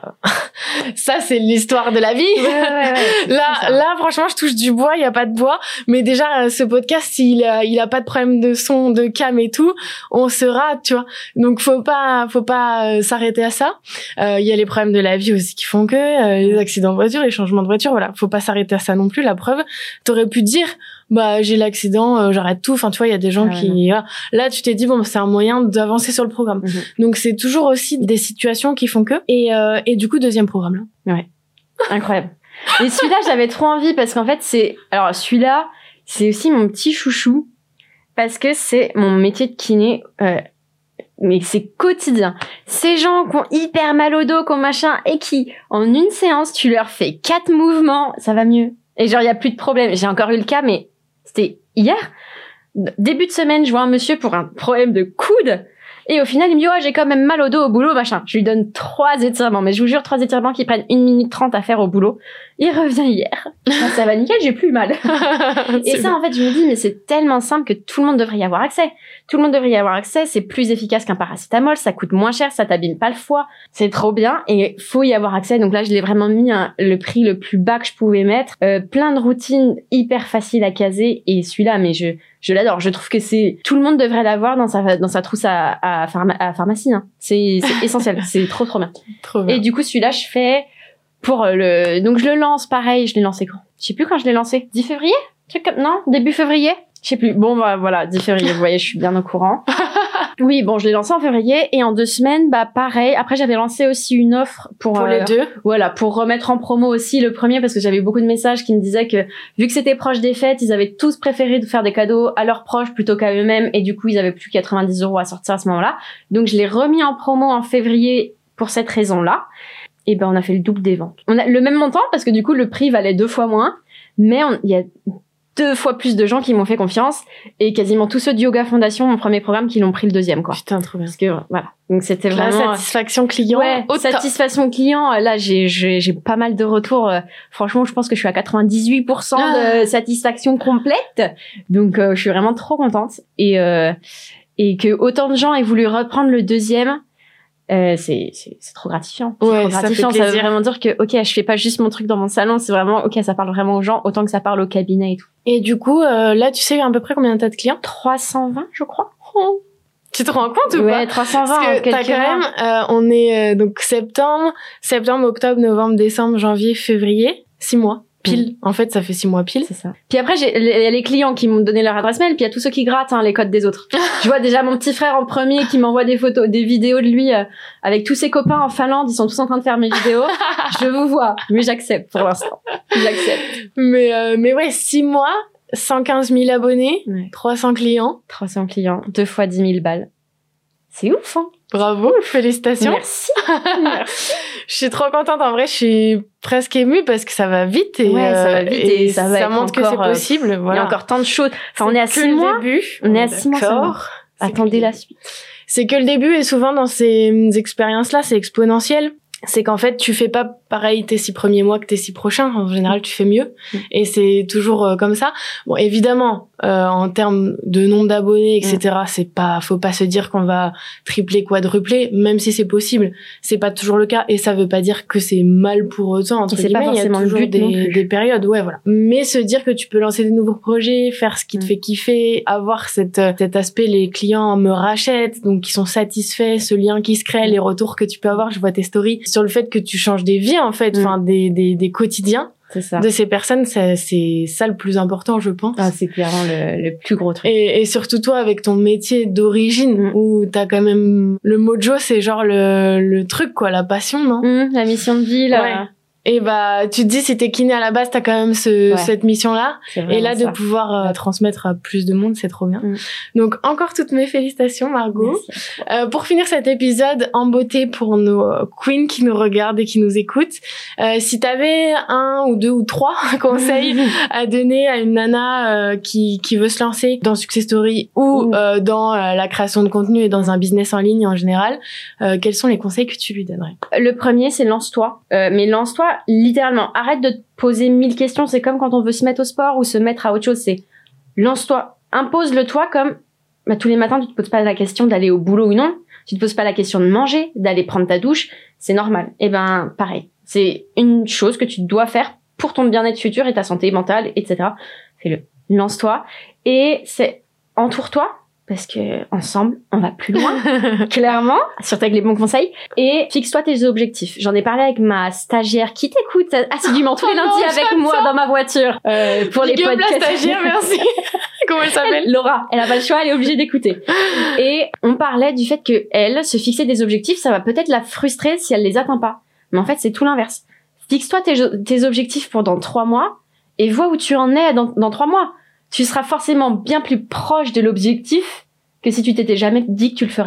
ça c'est l'histoire de la vie. Ouais, ouais, ouais, là, là, franchement, je touche du bois. Il y a pas de bois. Mais déjà, ce podcast, il a, il a pas de problème de son, de cam et tout. On se rate, tu vois. Donc, faut pas, faut pas euh, s'arrêter à ça. Euh, il y a les problèmes de la vie aussi qui font que euh, les accidents de voiture, les changements de voiture. Voilà, faut pas s'arrêter à ça non plus. La preuve, t'aurais pu dire. Bah, j'ai l'accident, euh, j'arrête tout. Enfin, tu vois, il y a des gens ah, qui... Ah, là, tu t'es dit, bon, c'est un moyen d'avancer sur le programme. Mm-hmm. Donc, c'est toujours aussi des situations qui font que... Et, euh, et du coup, deuxième programme, là. Ouais. Incroyable. Et celui-là, j'avais trop envie parce qu'en fait, c'est... Alors, celui-là, c'est aussi mon petit chouchou parce que c'est mon métier de kiné. Euh, mais c'est quotidien. Ces gens qui ont hyper mal au dos, qui ont machin, et qui, en une séance, tu leur fais quatre mouvements, ça va mieux. Et genre, il y a plus de problème. J'ai encore eu le cas, mais c'était hier. Début de semaine, je vois un monsieur pour un problème de coude. Et au final, il me dit, ouais, j'ai quand même mal au dos au boulot, machin. Je lui donne trois étirements. Mais je vous jure, trois étirements qui prennent une minute trente à faire au boulot. Il revient hier. Ah, ça va nickel, j'ai plus mal. Et ça, bon. En fait, je me dis, mais c'est tellement simple que tout le monde devrait y avoir accès. Tout le monde devrait y avoir accès. C'est plus efficace qu'un paracétamol. Ça coûte moins cher. Ça t'abîme pas le foie. C'est trop bien. Et faut y avoir accès. Donc là, je l'ai vraiment mis hein, le prix le plus bas que je pouvais mettre. Euh, plein de routines hyper faciles à caser. Et celui-là, mais je, je l'adore. Je trouve que c'est, tout le monde devrait l'avoir dans sa, dans sa trousse à, à, pharma, à pharmacie, hein. C'est, c'est essentiel. C'est trop, trop bien. Trop bien. Et du coup, celui-là, je fais pour le, donc je le lance pareil. Je l'ai lancé quand? Je sais plus quand je l'ai lancé. dix février? Truc comme, non? Début février? Je sais plus. Bon, bah, voilà, dix février. Vous voyez, je suis bien au courant. Oui, bon, je l'ai lancé en février et en deux semaines, bah, pareil. Après, j'avais lancé aussi une offre pour, pour euh, les deux. Voilà, pour remettre en promo aussi le premier parce que j'avais beaucoup de messages qui me disaient que vu que c'était proche des fêtes, ils avaient tous préféré de faire des cadeaux à leurs proches plutôt qu'à eux-mêmes et du coup, ils avaient plus quatre-vingt-dix euros à sortir à ce moment-là. Donc, je l'ai remis en promo en février pour cette raison-là. Et ben, on a fait le double des ventes. On a le même montant parce que du coup, le prix valait deux fois moins, mais il y a deux fois plus de gens qui m'ont fait confiance et quasiment tous ceux de Yoga Fondation, mon premier programme, qui l'ont pris le deuxième, quoi. Putain, trop bien. Parce que, voilà. Donc, c'était la vraiment... satisfaction client. Ouais, au satisfaction top. Client. Là, j'ai, j'ai, j'ai pas mal de retours. Euh, franchement, je pense que je suis à quatre-vingt-dix-huit pour cent ah. de satisfaction complète. Donc, euh, je suis vraiment trop contente. Et, euh, et que autant de gens aient voulu reprendre le deuxième, Euh, c'est, c'est, c'est trop gratifiant. C'est ouais, trop gratifiant. Ça, fait ça veut vraiment dire que, ok, je fais pas juste mon truc dans mon salon, c'est vraiment, ok, ça parle vraiment aux gens, autant que ça parle au cabinet et tout. Et du coup, euh, là, tu sais à peu près combien t'as de clients? trois cent vingt, je crois. Oh. Tu te rends compte ou ouais, pas? Ouais, trois cent vingt. Parce que t'as quand même, euh, on est, euh, donc, septembre, septembre, octobre, novembre, décembre, janvier, février. Six mois. Pile. Mmh. En fait, ça fait six mois pile. C'est ça. Puis après, j'ai les, les clients qui m'ont donné leur adresse mail, puis il y a tous ceux qui grattent hein, les codes des autres. Je vois déjà mon petit frère en premier qui m'envoie des photos, des vidéos de lui euh, avec tous ses copains en Finlande. Ils sont tous en train de faire mes vidéos. Je vous vois, mais j'accepte pour l'instant. J'accepte. Mais euh, mais ouais, six mois, cent quinze mille abonnés, ouais. trois cents clients. trois cents clients, deux fois dix mille balles. C'est ouf, hein. Bravo, félicitations. Merci. Merci. Je suis trop contente. En vrai, je suis presque émue parce que ça va vite et, ouais, ça va vite et, et ça, va ça montre encore, que c'est possible. Voilà. Il y a encore tant de choses. Enfin, on est à six le mois. Début. On est à six mois. Seulement. Attendez la suite. C'est que le début et souvent dans ces expériences-là, c'est exponentiel. C'est qu'en fait, tu fais pas pareil tes six premiers mois que tes six prochains. En général, tu fais mieux. Mmh. Et c'est toujours euh, comme ça. Bon, évidemment, euh, en termes de nombre d'abonnés, et cetera, mmh. c'est pas, faut pas se dire qu'on va tripler, quadrupler, même si c'est possible. C'est pas toujours le cas. Et ça veut pas dire que c'est mal pour autant, entre guillemets. Il y a toujours le but des, des périodes, ouais, voilà. Mais se dire que tu peux lancer des nouveaux projets, faire ce qui te mmh. fait kiffer, avoir cette, cet aspect, les clients me rachètent, donc ils sont satisfaits, ce lien qui se crée, les retours que tu peux avoir, je vois tes stories, sur le fait que tu changes des vies, en fait, enfin, mmh. des, des, des quotidiens. C'est ça. De ces personnes, c'est, c'est ça le plus important, je pense. Ah, c'est clairement le, le plus gros truc. Et, et surtout toi, avec ton métier d'origine, mmh. où t'as quand même, le mojo, c'est genre le, le truc, quoi, la passion, non? Mmh, la mission de vie, là. Ouais. Et bah, tu te dis, si t'es kiné à la base, t'as quand même ce, ouais. cette mission-là. Et là, de ça. pouvoir euh, transmettre à plus de monde, c'est trop bien. Mm. Donc, encore toutes mes félicitations, Margot. Euh, pour finir cet épisode en beauté pour nos queens qui nous regardent et qui nous écoutent, euh, si t'avais un ou deux ou trois conseils à donner à une nana euh, qui, qui veut se lancer dans Success Story ou mm. euh, dans euh, la création de contenu et dans un business en ligne en général, euh, quels sont les conseils que tu lui donnerais? Le premier, c'est lance-toi. Euh, mais lance-toi littéralement, arrête de te poser mille questions. C'est comme quand on veut se mettre au sport ou se mettre à autre chose. C'est lance-toi, impose-le toi comme bah, tous les matins tu te poses pas la question d'aller au boulot ou non, tu te poses pas la question de manger, d'aller prendre ta douche, c'est normal. Et ben pareil, c'est une chose que tu dois faire pour ton bien-être futur et ta santé mentale, et cetera. Fais-le, lance-toi et c'est entoure-toi. Parce que ensemble, on va plus loin, clairement, surtout avec les bons conseils. Et fixe-toi tes objectifs. J'en ai parlé avec ma stagiaire qui t'écoute assidûment tous les lundis oh non, avec moi ça. dans ma voiture euh, pour Big les podcasts. La stagiaire, merci. Comment elle s'appelle? Laura. Elle a pas le choix, elle est obligée d'écouter. Et on parlait du fait que elle se fixer des objectifs, ça va peut-être la frustrer si elle les atteint pas. Mais en fait, c'est tout l'inverse. Fixe-toi tes, tes objectifs pour dans trois mois et vois où tu en es dans, dans trois mois. Tu seras forcément bien plus proche de l'objectif que si tu t'étais jamais dit que tu le ferais.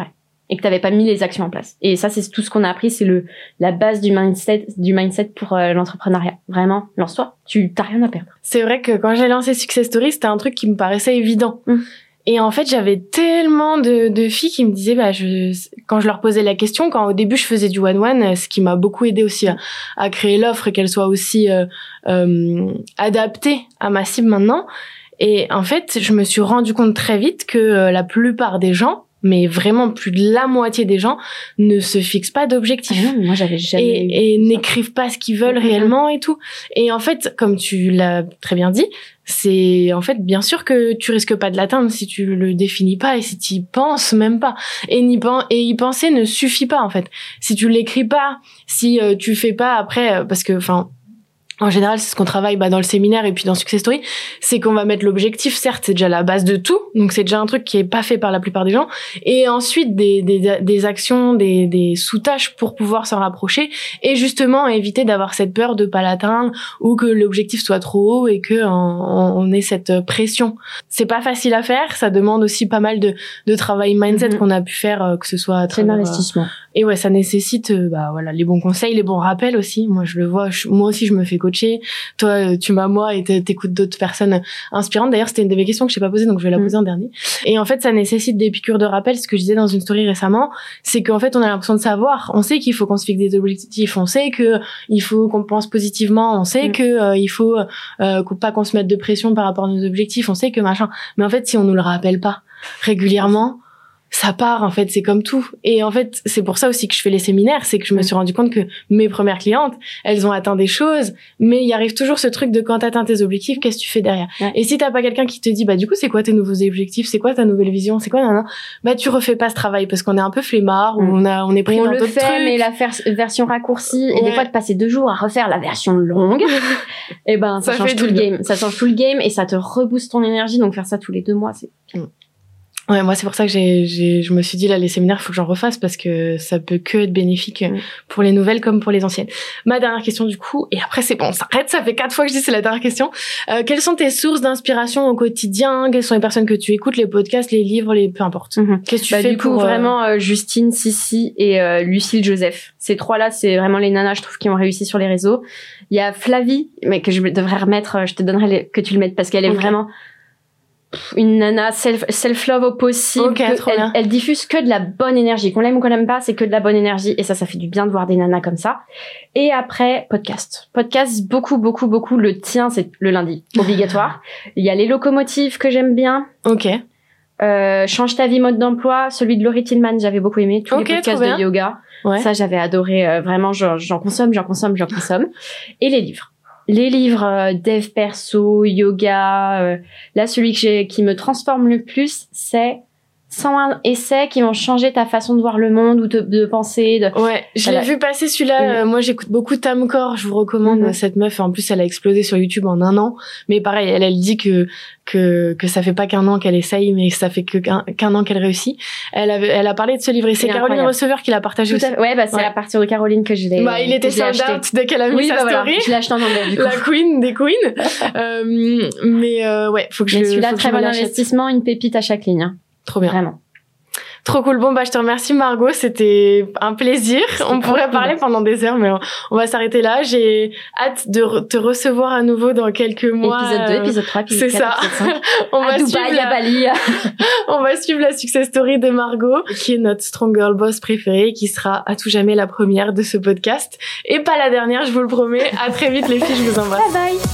et que t'avais pas mis les actions en place. Et ça, c'est tout ce qu'on a appris, c'est le la base du mindset du mindset pour euh, l'entrepreneuriat. Vraiment, lance-toi, tu t'as rien à perdre. C'est vrai que quand j'ai lancé Success Story, c'était un truc qui me paraissait évident. Mmh. Et en fait, j'avais tellement de, de filles qui me disaient, bah, je, quand je leur posais la question, quand au début je faisais du one-one, ce qui m'a beaucoup aidé aussi à, à créer l'offre et qu'elle soit aussi euh, euh, adaptée à ma cible maintenant. Et en fait, je me suis rendu compte très vite que euh, la plupart des gens, mais vraiment plus de la moitié des gens, ne se fixent pas d'objectifs. Ah non, moi j'avais jamais et, et n'écrivent pas ce qu'ils veulent réellement et tout. Et en fait, comme tu l'as très bien dit, c'est en fait bien sûr que tu risques pas de l'atteindre si tu le définis pas et si tu y penses même pas. Et n'y pen- et y penser ne suffit pas en fait. Si tu l'écris pas, si euh, tu fais pas après, euh, parce que enfin. En général, c'est ce qu'on travaille bah, dans le séminaire et puis dans Success Story, c'est qu'on va mettre l'objectif, certes, c'est déjà la base de tout, donc c'est déjà un truc qui est pas fait par la plupart des gens, et ensuite des, des, des actions, des, des sous-tâches pour pouvoir s'en rapprocher, et justement éviter d'avoir cette peur de pas l'atteindre, ou que l'objectif soit trop haut et que on, on ait cette pression. C'est pas facile à faire, ça demande aussi pas mal de, de travail mindset mm-hmm. qu'on a pu faire, que ce soit à travers... C'est l'investissement. Euh, et ouais, ça nécessite bah voilà les bons conseils, les bons rappels aussi. Moi, je le vois, je, moi aussi, je me fais coacher. Toi, tu m'as moi et t'écoutes d'autres personnes inspirantes. D'ailleurs, c'était une de mes questions que je t'ai pas posée, donc je vais la poser mmh. en dernier. Et en fait, ça nécessite des piqûres de rappel. Ce que je disais dans une story récemment, c'est qu'en fait, on a l'impression de savoir. On sait qu'il faut qu'on se fixe des objectifs. On sait que il faut qu'on pense positivement. On sait mmh. que euh, il faut euh, pas qu'on se mette de pression par rapport à nos objectifs. On sait que machin. Mais en fait, si on nous le rappelle pas régulièrement, ça part, en fait, c'est comme tout. Et en fait, c'est pour ça aussi que je fais les séminaires, c'est que je me suis rendu compte que mes premières clientes, elles ont atteint des choses, mais il arrive toujours ce truc de quand t'atteins tes objectifs, qu'est-ce que tu fais derrière? Ouais. Et si t'as pas quelqu'un qui te dit, bah, du coup, c'est quoi tes nouveaux objectifs? C'est quoi ta nouvelle vision? C'est quoi, nan, nan, bah, tu refais pas ce travail parce qu'on est un peu flemmard, mmh. ou on a, on est pris on dans d'autres fait, trucs. Mais la fer- version raccourcie, ouais. et des fois, de passer deux jours à refaire la version longue, et ben, ça, ça change tout le game. Ça change tout le game et ça te rebooste ton énergie, donc faire ça tous les deux mois, c'est bien. Mmh. Ouais, moi, c'est pour ça que j'ai, j'ai, je me suis dit, là, les séminaires, faut que j'en refasse parce que ça peut que être bénéfique mmh. pour les nouvelles comme pour les anciennes. Ma dernière question, du coup, et après, c'est bon, ça arrête, ça fait quatre fois que je dis c'est la dernière question. Euh, quelles sont tes sources d'inspiration au quotidien? Quelles sont les personnes que tu écoutes, les podcasts, les livres, les, peu importe. Mmh. Qu'est-ce que tu bah, fais du coup, pour, vraiment, euh, Justine, Sissi et euh, Lucille Joseph. Ces trois-là, c'est vraiment les nanas, je trouve, qui ont réussi sur les réseaux. Il y a Flavie, mais que je devrais remettre, je te donnerai les, que tu le mettes parce qu'elle est okay. vraiment une nana self, self-love au possible. Okay, elle, elle diffuse que de la bonne énergie. Qu'on l'aime ou qu'on l'aime pas, c'est que de la bonne énergie. Et ça, ça fait du bien de voir des nanas comme ça. Et après, podcast. Podcast, beaucoup, beaucoup, beaucoup. Le tien, c'est le lundi. Obligatoire. Il y a les locomotives que j'aime bien. Ok. Euh, Change ta vie, mode d'emploi. Celui de Laurie Tillman, j'avais beaucoup aimé. Tous okay, les podcasts de yoga. Ouais. Ça, j'avais adoré. Euh, vraiment, j'en, j'en consomme, j'en consomme, j'en consomme. Et les livres. Les livres euh, dev perso, yoga. Euh, là, celui que j'ai, qui me transforme le plus, c'est cent un essais qui vont changer ta façon de voir le monde ou de, de penser. De... Ouais, je voilà. l'ai vu passer celui-là. Mmh. Euh, moi, j'écoute beaucoup Tamcor. Je vous recommande mmh. cette meuf. En plus, elle a explosé sur YouTube en un an. Mais pareil, elle, elle dit que que que ça fait pas qu'un an qu'elle essaye, mais ça fait que qu'un, qu'un an qu'elle réussit. Elle avait, elle a parlé de ce livre et c'est, c'est Caroline Receveur qui l'a partagé aussi. Ouais, bah c'est ouais. à partir de Caroline que je l'ai. Bah, il était sold out dès qu'elle a mis oui, sa bah, story. Voilà. Je l'ai acheté en anglais du coup. La queen des queens. euh, mais euh, ouais, faut que je. Mais celui-là, très bon investissement, une pépite à chaque ligne. Hein. Trop bien. Vraiment. Trop cool. Bon, bah, je te remercie, Margot. C'était un plaisir. C'était on pourrait cool. parler pendant des heures, mais on, on va s'arrêter là. J'ai hâte de re- te recevoir à nouveau dans quelques mois. Épisode deux, épisode trois, épisode c'est quatre, ça. épisode cinq. on à va Dubaï, suivre à Bali. on va suivre la success story de Margot, qui est notre strong girl boss préférée, qui sera à tout jamais la première de ce podcast. Et pas la dernière, je vous le promets. À très vite, les filles. Je vous embrasse. Bye bye.